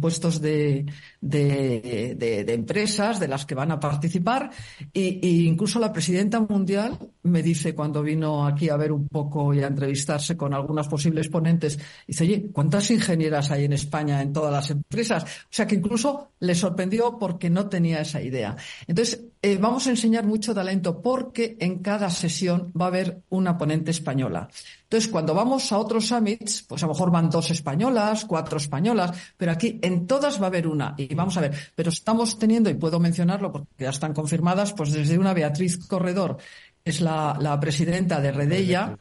S11: de empresas de las que van a participar y incluso la presidenta mundial me dice cuando vino aquí a ver un poco y a entrevistarse con algunas posibles ponentes, dice, oye, ¿cuántas ingenieras hay en España en todas las empresas? O sea que incluso le sorprendió porque no tenía esa idea. Entonces, vamos a enseñar mucho talento porque en cada sesión va a haber una ponente española. Entonces, cuando vamos a otros summits, pues a lo mejor van 2 españolas, 4 españolas, pero aquí en todas va a haber una. Y vamos a ver, pero estamos teniendo, y puedo mencionarlo porque ya están confirmadas, pues desde una Beatriz Corredor, es la presidenta de Redella.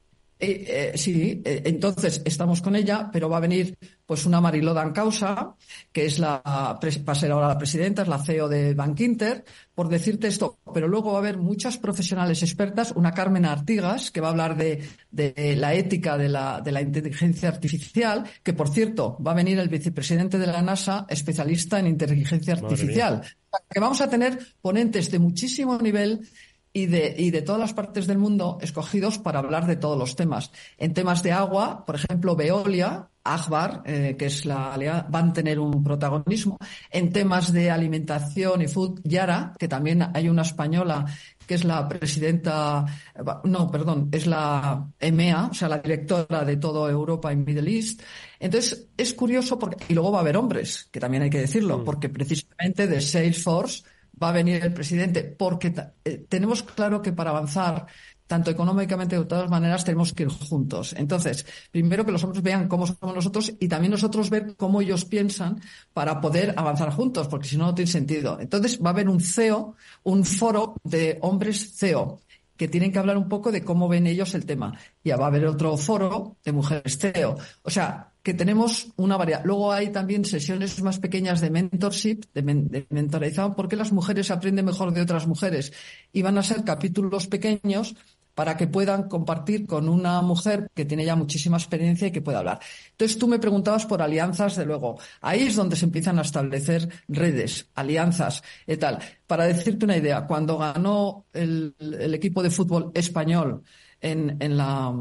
S11: Entonces estamos con ella, pero va a venir pues una Mariló Dancausa, que va a ser ahora la presidenta, es la CEO de Bankinter, por decirte esto, pero luego va a haber muchas profesionales expertas, una Carmen Artigas, que va a hablar de la ética de la inteligencia artificial, que por cierto va a venir el vicepresidente de la NASA, especialista en inteligencia artificial. Que vamos a tener ponentes de muchísimo nivel y de todas las partes del mundo escogidos para hablar de todos los temas. En temas de agua, por ejemplo, Veolia, Agbar, que es van a tener un protagonismo. En temas de alimentación y food, Yara, que también hay una española que es la presidenta, es la EMEA, o sea, la directora de todo Europa y Middle East. Entonces, es curioso y luego va a haber hombres, que también hay que decirlo, porque precisamente de Salesforce va a venir el presidente, porque tenemos claro que para avanzar tanto económicamente, de todas maneras, tenemos que ir juntos. Entonces, primero que los hombres vean cómo somos nosotros y también nosotros ver cómo ellos piensan para poder avanzar juntos, porque si no, no tiene sentido. Entonces, va a haber un CEO, un foro de hombres CEO, que tienen que hablar un poco de cómo ven ellos el tema. Ya va a haber otro foro de mujeres CEO. O sea, que tenemos una variedad. Luego hay también sesiones más pequeñas de mentorship, de mentorizado, porque las mujeres aprenden mejor de otras mujeres. Y van a ser capítulos pequeños para que puedan compartir con una mujer que tiene ya muchísima experiencia y que pueda hablar. Entonces, tú me preguntabas por alianzas, de luego. Ahí es donde se empiezan a establecer redes, alianzas y tal. Para decirte una idea, cuando ganó el equipo de fútbol español en el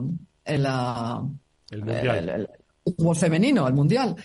S11: Mundial, el fútbol femenino, el Mundial,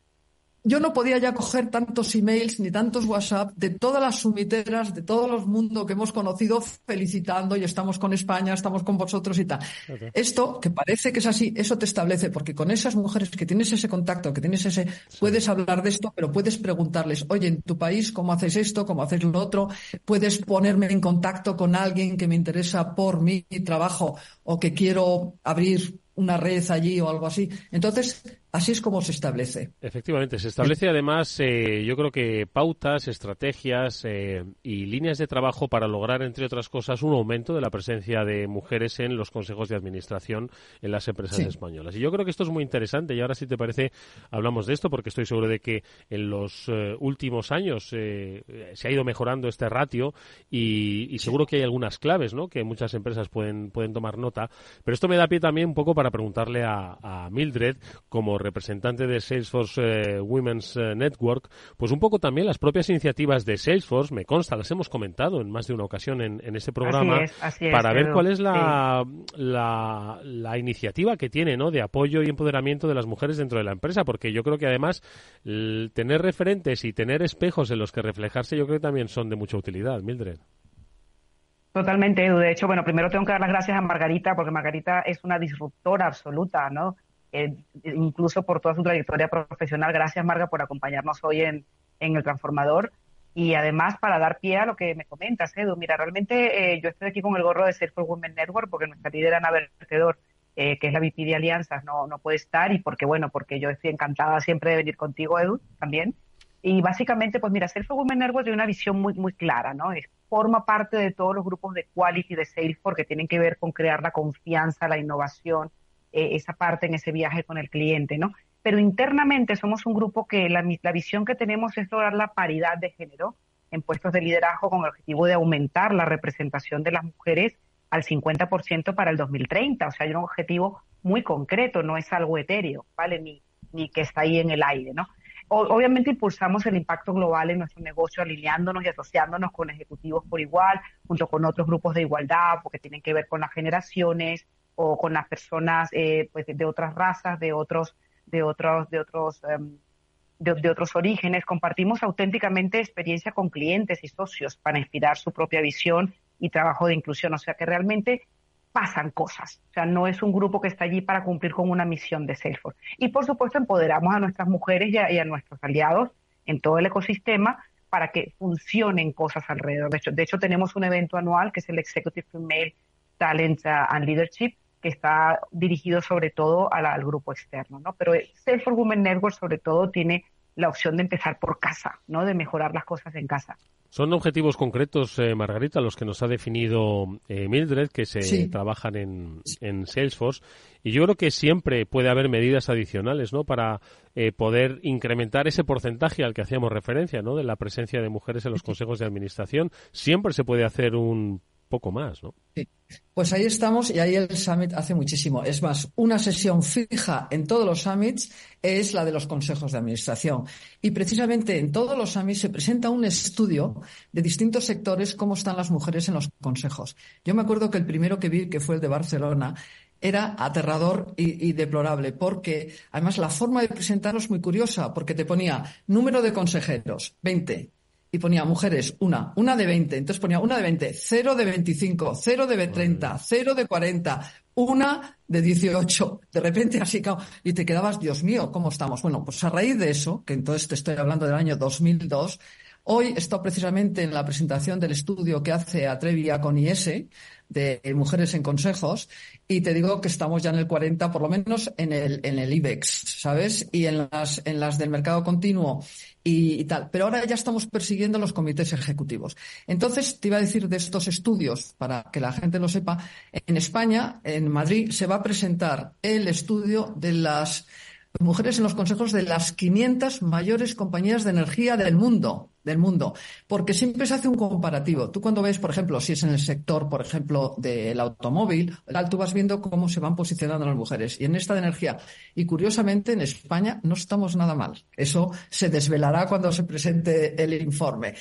S11: yo no podía ya coger tantos emails ni tantos WhatsApp de todas las sumiteras, de todo el mundo que hemos conocido felicitando y estamos con España, estamos con vosotros y tal. Okay. Esto, que parece que es así, eso te establece, porque con esas mujeres que tienes ese contacto, que tienes ese, puedes hablar de esto, pero puedes preguntarles, oye, en tu país, ¿cómo hacéis esto? ¿Cómo hacéis lo otro? Puedes ponerme en contacto con alguien que me interesa por mi trabajo o que quiero abrir una red allí o algo así. Entonces, así es como se establece.
S8: Efectivamente, se establece además, yo creo que pautas, estrategias y líneas de trabajo para lograr, entre otras cosas, un aumento de la presencia de mujeres en los consejos de administración en las empresas españolas. Y yo creo que esto es muy interesante, y ahora, si te parece, hablamos de esto, porque estoy seguro de que en los últimos años se ha ido mejorando este ratio y seguro que hay algunas claves, ¿no?, que muchas empresas pueden tomar nota. Pero esto me da pie también un poco para preguntarle a Mildred, como representante de Salesforce Women's Network, pues un poco también las propias iniciativas de Salesforce, me consta, las hemos comentado en más de una ocasión en este programa,
S12: así es,
S8: para ver cuál es la iniciativa que tiene, ¿no?, de apoyo y empoderamiento de las mujeres dentro de la empresa, porque yo creo que además tener referentes y tener espejos en los que reflejarse, yo creo que también son de mucha utilidad. Mildred.
S12: Totalmente, Edu. De hecho, bueno, primero tengo que dar las gracias a Margarita, porque Margarita es una disruptora absoluta, ¿no? Incluso por toda su trayectoria profesional. Gracias, Marga, por acompañarnos hoy en El Transformador. Y además, para dar pie a lo que me comentas, Edu. Mira, realmente yo estoy aquí con el gorro de Salesforce Women Network, porque nuestra líder Ana Vertedor, que es la VP de Alianzas, no puede estar, y porque yo estoy encantada siempre de venir contigo, Edu, también. Y básicamente, pues mira, Salesforce Women Network tiene una visión muy, muy clara, ¿no? Forma parte de todos los grupos de quality de Salesforce que tienen que ver con crear la confianza, la innovación, esa parte en ese viaje con el cliente, ¿no? Pero internamente somos un grupo que la visión que tenemos es lograr la paridad de género en puestos de liderazgo con el objetivo de aumentar la representación de las mujeres al 50% para el 2030. O sea, hay un objetivo muy concreto, no es algo etéreo, ¿vale? Ni que está ahí en el aire, ¿no? Obviamente impulsamos el impacto global en nuestro negocio alineándonos y asociándonos con ejecutivos por igual, junto con otros grupos de igualdad, porque tienen que ver con las generaciones o con las personas pues de otras razas, de otros orígenes. Compartimos auténticamente experiencia con clientes y socios para inspirar su propia visión y trabajo de inclusión. O sea que realmente pasan cosas. O sea, no es un grupo que está allí para cumplir con una misión de Salesforce. Y, por supuesto, empoderamos a nuestras mujeres y a nuestros aliados en todo el ecosistema para que funcionen cosas alrededor. De hecho, tenemos un evento anual que es el Executive Female Talent and Leadership, que está dirigido sobre todo al grupo externo, ¿no? Pero Salesforce Women Network, sobre todo, tiene la opción de empezar por casa, ¿no? De mejorar las cosas en casa.
S8: Son objetivos concretos, Margarita, los que nos ha definido Mildred, que se trabajan en Salesforce. Y yo creo que siempre puede haber medidas adicionales, ¿no?, para poder incrementar ese porcentaje al que hacíamos referencia, ¿no?, de la presencia de mujeres en los consejos de administración. Siempre se puede hacer un poco más, ¿no?
S11: Sí. Pues ahí estamos, y ahí el Summit hace muchísimo. Es más, una sesión fija en todos los Summits es la de los consejos de administración. Y precisamente en todos los Summits se presenta un estudio de distintos sectores, cómo están las mujeres en los consejos. Yo me acuerdo que el primero que vi, que fue el de Barcelona, era aterrador y deplorable, porque además la forma de presentarlo es muy curiosa, porque te ponía número de consejeros, 20. Y ponía mujeres, una de 20. Entonces ponía una de 20, 0 de 25, 0 de 30, 0 de 40, una de 18. De repente así, y te quedabas, Dios mío, ¿cómo estamos? Bueno, pues a raíz de eso, que entonces te estoy hablando del año 2002, Hoy he estado precisamente en la presentación del estudio que hace Atrevia con IS de mujeres en consejos, y te digo que estamos ya en el 40, por lo menos en el IBEX, ¿sabes? Y en las del mercado continuo y tal. Pero ahora ya estamos persiguiendo los comités ejecutivos. Entonces, te iba a decir de estos estudios, para que la gente lo sepa, en España, en Madrid, se va a presentar el estudio de las mujeres en los consejos de las 500 mayores compañías de energía del mundo, porque siempre se hace un comparativo. Tú cuando ves, por ejemplo, si es en el sector, por ejemplo, del automóvil, tú vas viendo cómo se van posicionando las mujeres. Y en esta de energía, y curiosamente en España no estamos nada mal. Eso se desvelará cuando se presente el informe.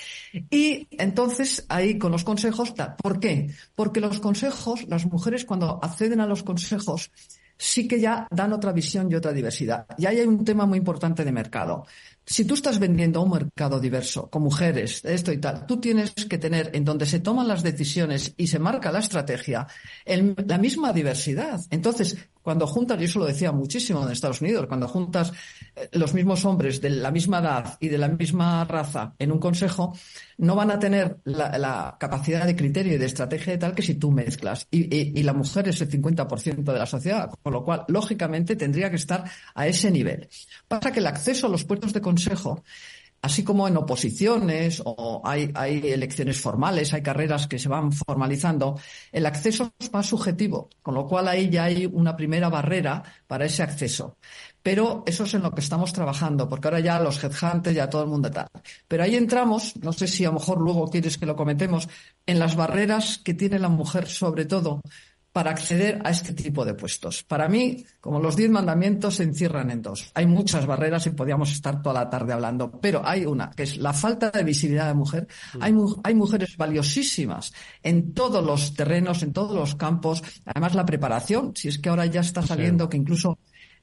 S11: Y entonces ahí con los consejos, ¿por qué? Porque los consejos, las mujeres cuando acceden a los consejos, sí que ya dan otra visión y otra diversidad. Y ahí hay un tema muy importante de mercado. Si tú estás vendiendo a un mercado diverso, con mujeres, esto y tal, tú tienes que tener, en donde se toman las decisiones y se marca la estrategia, la misma diversidad. Entonces, cuando juntas, y eso lo decía muchísimo en Estados Unidos, cuando juntas los mismos hombres de la misma edad y de la misma raza en un consejo, no van a tener la capacidad de criterio y de estrategia de tal que si tú mezclas. Y la mujer es el 50% de la sociedad, con lo cual, lógicamente, tendría que estar a ese nivel. Pasa que el acceso a los puestos de consejo, así como en oposiciones o hay elecciones formales, hay carreras que se van formalizando, el acceso es más subjetivo, con lo cual ahí ya hay una primera barrera para ese acceso. Pero eso es en lo que estamos trabajando, porque ahora ya los headhunters, ya todo el mundo tal. Pero ahí entramos, no sé si a lo mejor luego quieres que lo comentemos, en las barreras que tiene la mujer, sobre todo, para acceder a este tipo de puestos. Para mí, como los 10 mandamientos se encierran en 2. Hay muchas barreras y podríamos estar toda la tarde hablando, pero hay una, que es la falta de visibilidad de mujer. Hay mujeres valiosísimas en todos los terrenos, en todos los campos. Además, la preparación, si es que ahora ya está saliendo que incluso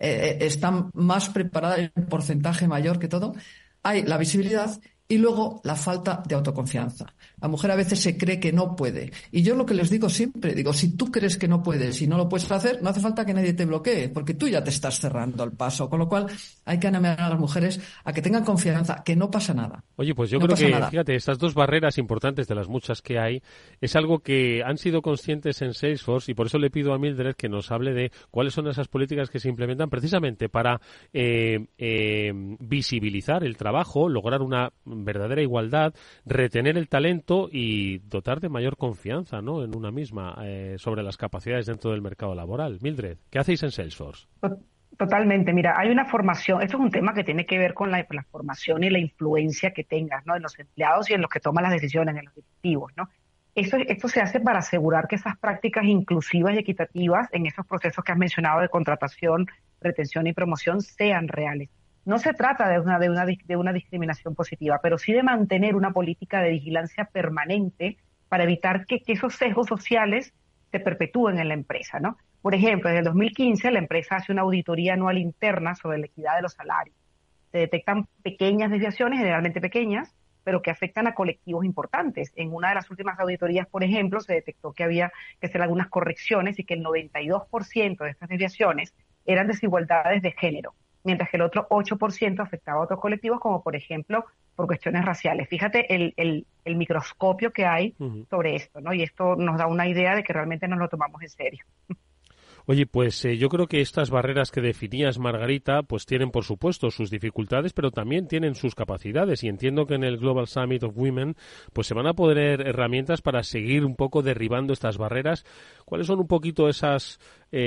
S11: están más preparadas en porcentaje mayor que todo. Hay la visibilidad y luego la falta de autoconfianza. La mujer a veces se cree que no puede. Y yo lo que les digo siempre, si tú crees que no puedes y no lo puedes hacer, no hace falta que nadie te bloquee, porque tú ya te estás cerrando el paso. Con lo cual hay que animar a las mujeres a que tengan confianza, que no pasa nada.
S8: Oye, pues yo creo que, fíjate, estas 2 barreras importantes de las muchas que hay, es algo que han sido conscientes en Salesforce, y por eso le pido a Mildred que nos hable de cuáles son esas políticas que se implementan precisamente para visibilizar el trabajo, lograr una verdadera igualdad, retener el talento y dotar de mayor confianza, ¿no?, en una misma sobre las capacidades dentro del mercado laboral. Mildred, ¿qué hacéis en Salesforce?
S12: Totalmente. Mira, hay una formación, esto es un tema que tiene que ver con la formación y la influencia que tengas, ¿no?, en los empleados y en los que toman las decisiones, en los directivos, ¿no? Esto se hace para asegurar que esas prácticas inclusivas y equitativas en esos procesos que has mencionado de contratación, retención y promoción sean reales. No se trata de una discriminación positiva, pero sí de mantener una política de vigilancia permanente para evitar que esos sesgos sociales se perpetúen en la empresa, ¿no? Por ejemplo, desde el 2015 la empresa hace una auditoría anual interna sobre la equidad de los salarios. Se detectan pequeñas desviaciones, generalmente pequeñas, pero que afectan a colectivos importantes. En una de las últimas auditorías, por ejemplo, se detectó que había que hacer algunas correcciones y que el 92% de estas desviaciones eran desigualdades de género, mientras que el otro 8% afectaba a otros colectivos, como por ejemplo por cuestiones raciales. Fíjate el microscopio que hay sobre esto, ¿no? Y esto nos da una idea de que realmente nos lo tomamos en serio.
S8: Oye, pues yo creo que estas barreras que definías, Margarita, pues tienen por supuesto sus dificultades, pero también tienen sus capacidades, y entiendo que en el Global Summit of Women pues se van a poner herramientas para seguir un poco derribando estas barreras. ¿Cuáles son un poquito esos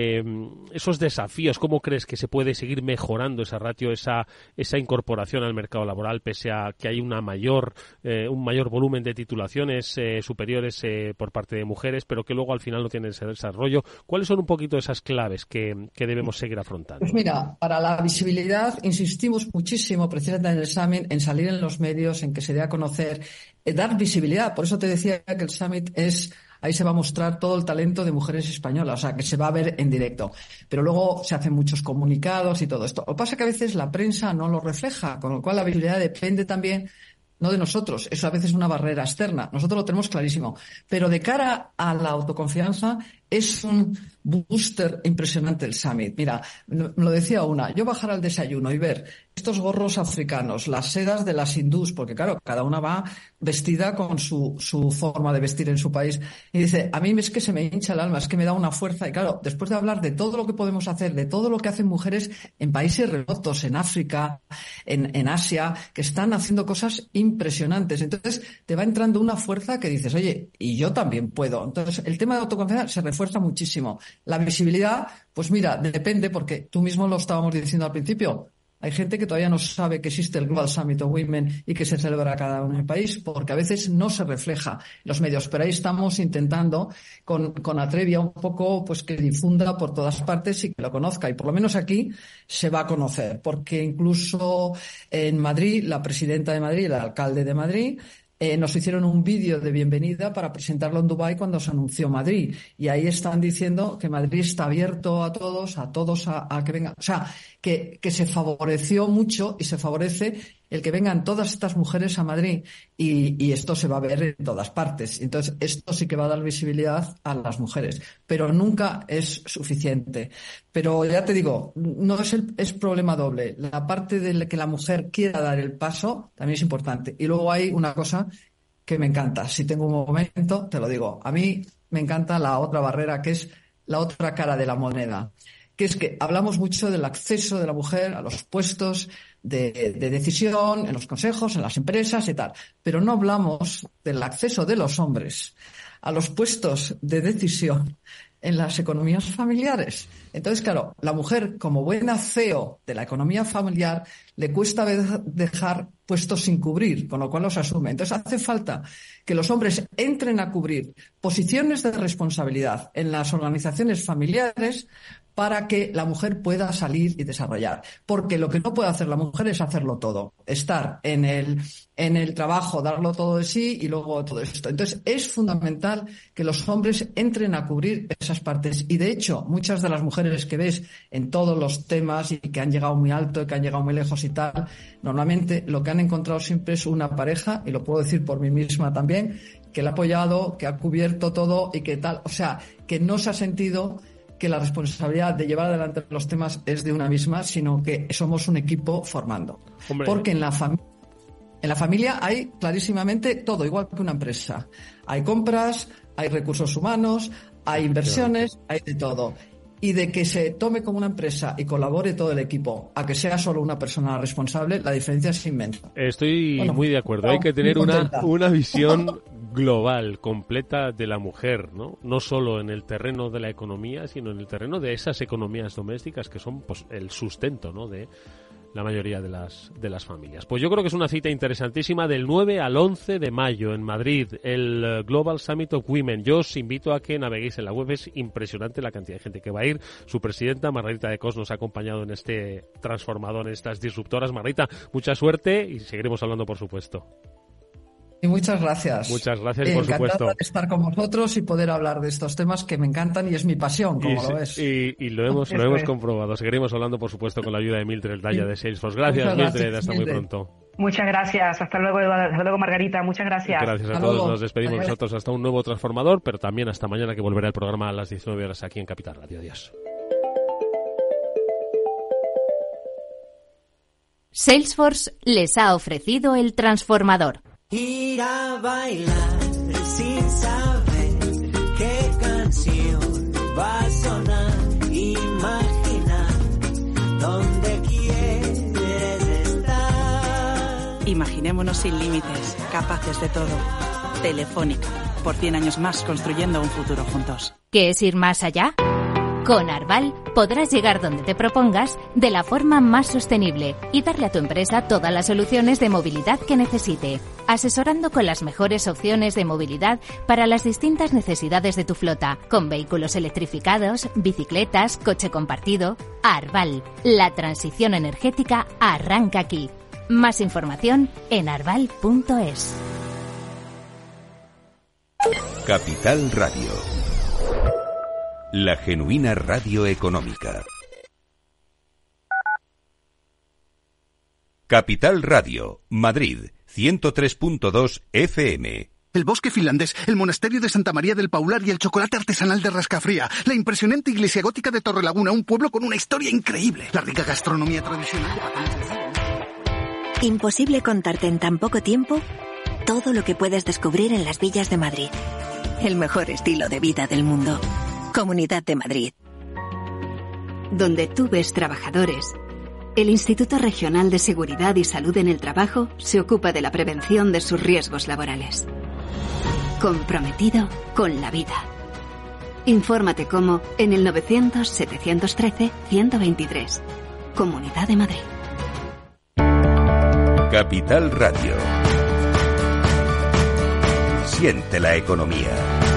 S8: desafíos? ¿Cómo crees que se puede seguir mejorando esa ratio, esa incorporación al mercado laboral, pese a que hay un mayor volumen de titulaciones superiores por parte de mujeres, pero que luego al final no tienen ese desarrollo? ¿Cuáles son un poquito esas claves que debemos seguir afrontando?
S11: Pues mira, para la visibilidad insistimos muchísimo precisamente en el Summit, en salir en los medios, en que se dé a conocer, dar visibilidad. Por eso te decía que el Summit ahí se va a mostrar todo el talento de mujeres españolas, o sea, que se va a ver en directo. Pero luego se hacen muchos comunicados y todo esto. Lo que pasa es que a veces la prensa no lo refleja, con lo cual la visibilidad depende también no de nosotros. Eso a veces es una barrera externa. Nosotros lo tenemos clarísimo. Pero de cara a la autoconfianza, es un booster impresionante el Summit. Mira, me lo decía una, yo bajar al desayuno y ver estos gorros africanos, las sedas de las hindús, porque claro, cada una va vestida con su forma de vestir en su país, y dice, a mí es que se me hincha el alma, es que me da una fuerza, y claro, después de hablar de todo lo que podemos hacer, de todo lo que hacen mujeres en países remotos, en África, en Asia, que están haciendo cosas impresionantes, entonces te va entrando una fuerza que dices, oye, y yo también puedo. Entonces el tema de autoconfianza se refuerza muchísimo. La visibilidad, pues mira, depende, porque tú mismo lo estábamos diciendo al principio. Hay gente que todavía no sabe que existe el Global Summit of Women y que se celebra cada uno en el país, porque a veces no se refleja en los medios. Pero ahí estamos intentando con Atrevia un poco pues que difunda por todas partes y que lo conozca. Y por lo menos aquí se va a conocer, porque incluso en Madrid, la presidenta de Madrid, el alcalde de Madrid, nos hicieron un vídeo de bienvenida para presentarlo en Dubái cuando se anunció Madrid. Y ahí están diciendo que Madrid está abierto a todos a que vengan. O sea, que se favoreció mucho y se favorece el que vengan todas estas mujeres a Madrid. Y esto se va a ver en todas partes. Entonces, esto sí que va a dar visibilidad a las mujeres. Pero nunca es suficiente. Pero ya te digo, no es problema doble. La parte de que la mujer quiera dar el paso también es importante. Y luego hay una cosa que me encanta. Si tengo un momento, te lo digo. A mí me encanta la otra barrera, que es la otra cara de la moneda. Que es que hablamos mucho del acceso de la mujer a los puestos de decisión, en los consejos, en las empresas y tal. Pero no hablamos del acceso de los hombres a los puestos de decisión en las economías familiares. Entonces, claro, la mujer, como buena CEO de la economía familiar, le cuesta dejar puestos sin cubrir, con lo cual los asume. Entonces, hace falta que los hombres entren a cubrir posiciones de responsabilidad en las organizaciones familiares para que la mujer pueda salir y desarrollar. Porque lo que no puede hacer la mujer es hacerlo todo. Estar en el trabajo, darlo todo de sí y luego todo esto. Entonces, es fundamental que los hombres entren a cubrir esas partes. Y, de hecho, muchas de las mujeres que ves en todos los temas y que han llegado muy alto y que han llegado muy lejos y tal, normalmente lo que han encontrado siempre es una pareja, y lo puedo decir por mí misma también, que la ha apoyado, que ha cubierto todo y que tal. O sea, que no se ha sentido que la responsabilidad de llevar adelante los temas es de una misma, sino que somos un equipo formando. Hombre. Porque en la familia hay clarísimamente todo, igual que una empresa. Hay compras, hay recursos humanos, hay inversiones, hay de todo. Y de que se tome como una empresa y colabore todo el equipo a que sea solo una persona responsable, la diferencia es inmensa.
S8: Estoy muy de acuerdo. Hay que tener una visión global, completa de la mujer, ¿no? No solo en el terreno de la economía, sino en el terreno de esas economías domésticas que son pues el sustento, ¿no?, de la mayoría de las familias. Pues yo creo que es una cita interesantísima del 9 al 11 de mayo en Madrid, el Global Summit of Women. Yo os invito a que naveguéis en la web, es impresionante la cantidad de gente que va a ir. Su presidenta, Margarita de Cos, nos ha acompañado en este transformador, en estas disruptoras. Margarita, mucha suerte y seguiremos hablando, por supuesto.
S11: Y muchas gracias.
S8: Muchas gracias, por supuesto.
S11: Encantada de estar con vosotros y poder hablar de estos temas que me encantan y es mi pasión, como lo ves.
S8: Y lo hemos comprobado. Seguiremos hablando, por supuesto, con la ayuda de Mildred Daya de Salesforce. Gracias, Mildred. Hasta muy pronto.
S12: Muchas gracias. Hasta luego, Margarita. Muchas gracias.
S8: Gracias a todos. Nos despedimos nosotros hasta un nuevo transformador, pero también hasta mañana, que volverá el programa a las 19 horas aquí en Capital Radio. Adiós.
S10: Salesforce les ha ofrecido el transformador.
S13: Ir a bailar sin saber qué canción va a sonar. Imaginar dónde quieres estar.
S14: Imaginémonos sin límites, capaces de todo. Telefónica, por 100 años más construyendo un futuro juntos.
S10: ¿Qué es ir más allá? Con Arval podrás llegar donde te propongas de la forma más sostenible y darle a tu empresa todas las soluciones de movilidad que necesite, asesorando con las mejores opciones de movilidad para las distintas necesidades de tu flota, con vehículos electrificados, bicicletas, coche compartido. Arval, la transición energética arranca aquí. Más información en arval.es.
S2: Capital Radio. La genuina radio económica. Capital Radio, Madrid, 103.2 FM.
S15: El bosque finlandés, el monasterio de Santa María del Paular y el chocolate artesanal de Rascafría. La impresionante iglesia gótica de Torrelaguna, un pueblo con una historia increíble. La rica gastronomía tradicional de...
S16: Imposible contarte en tan poco tiempo todo lo que puedes descubrir en las villas de Madrid. El mejor estilo de vida del mundo. Comunidad de Madrid.
S17: Donde tú ves trabajadores, el Instituto Regional de Seguridad y Salud en el Trabajo se ocupa de la prevención de sus riesgos laborales. Comprometido con la vida. Infórmate cómo en el 900-713-123. Comunidad de Madrid.
S2: Capital Radio. Siente la economía.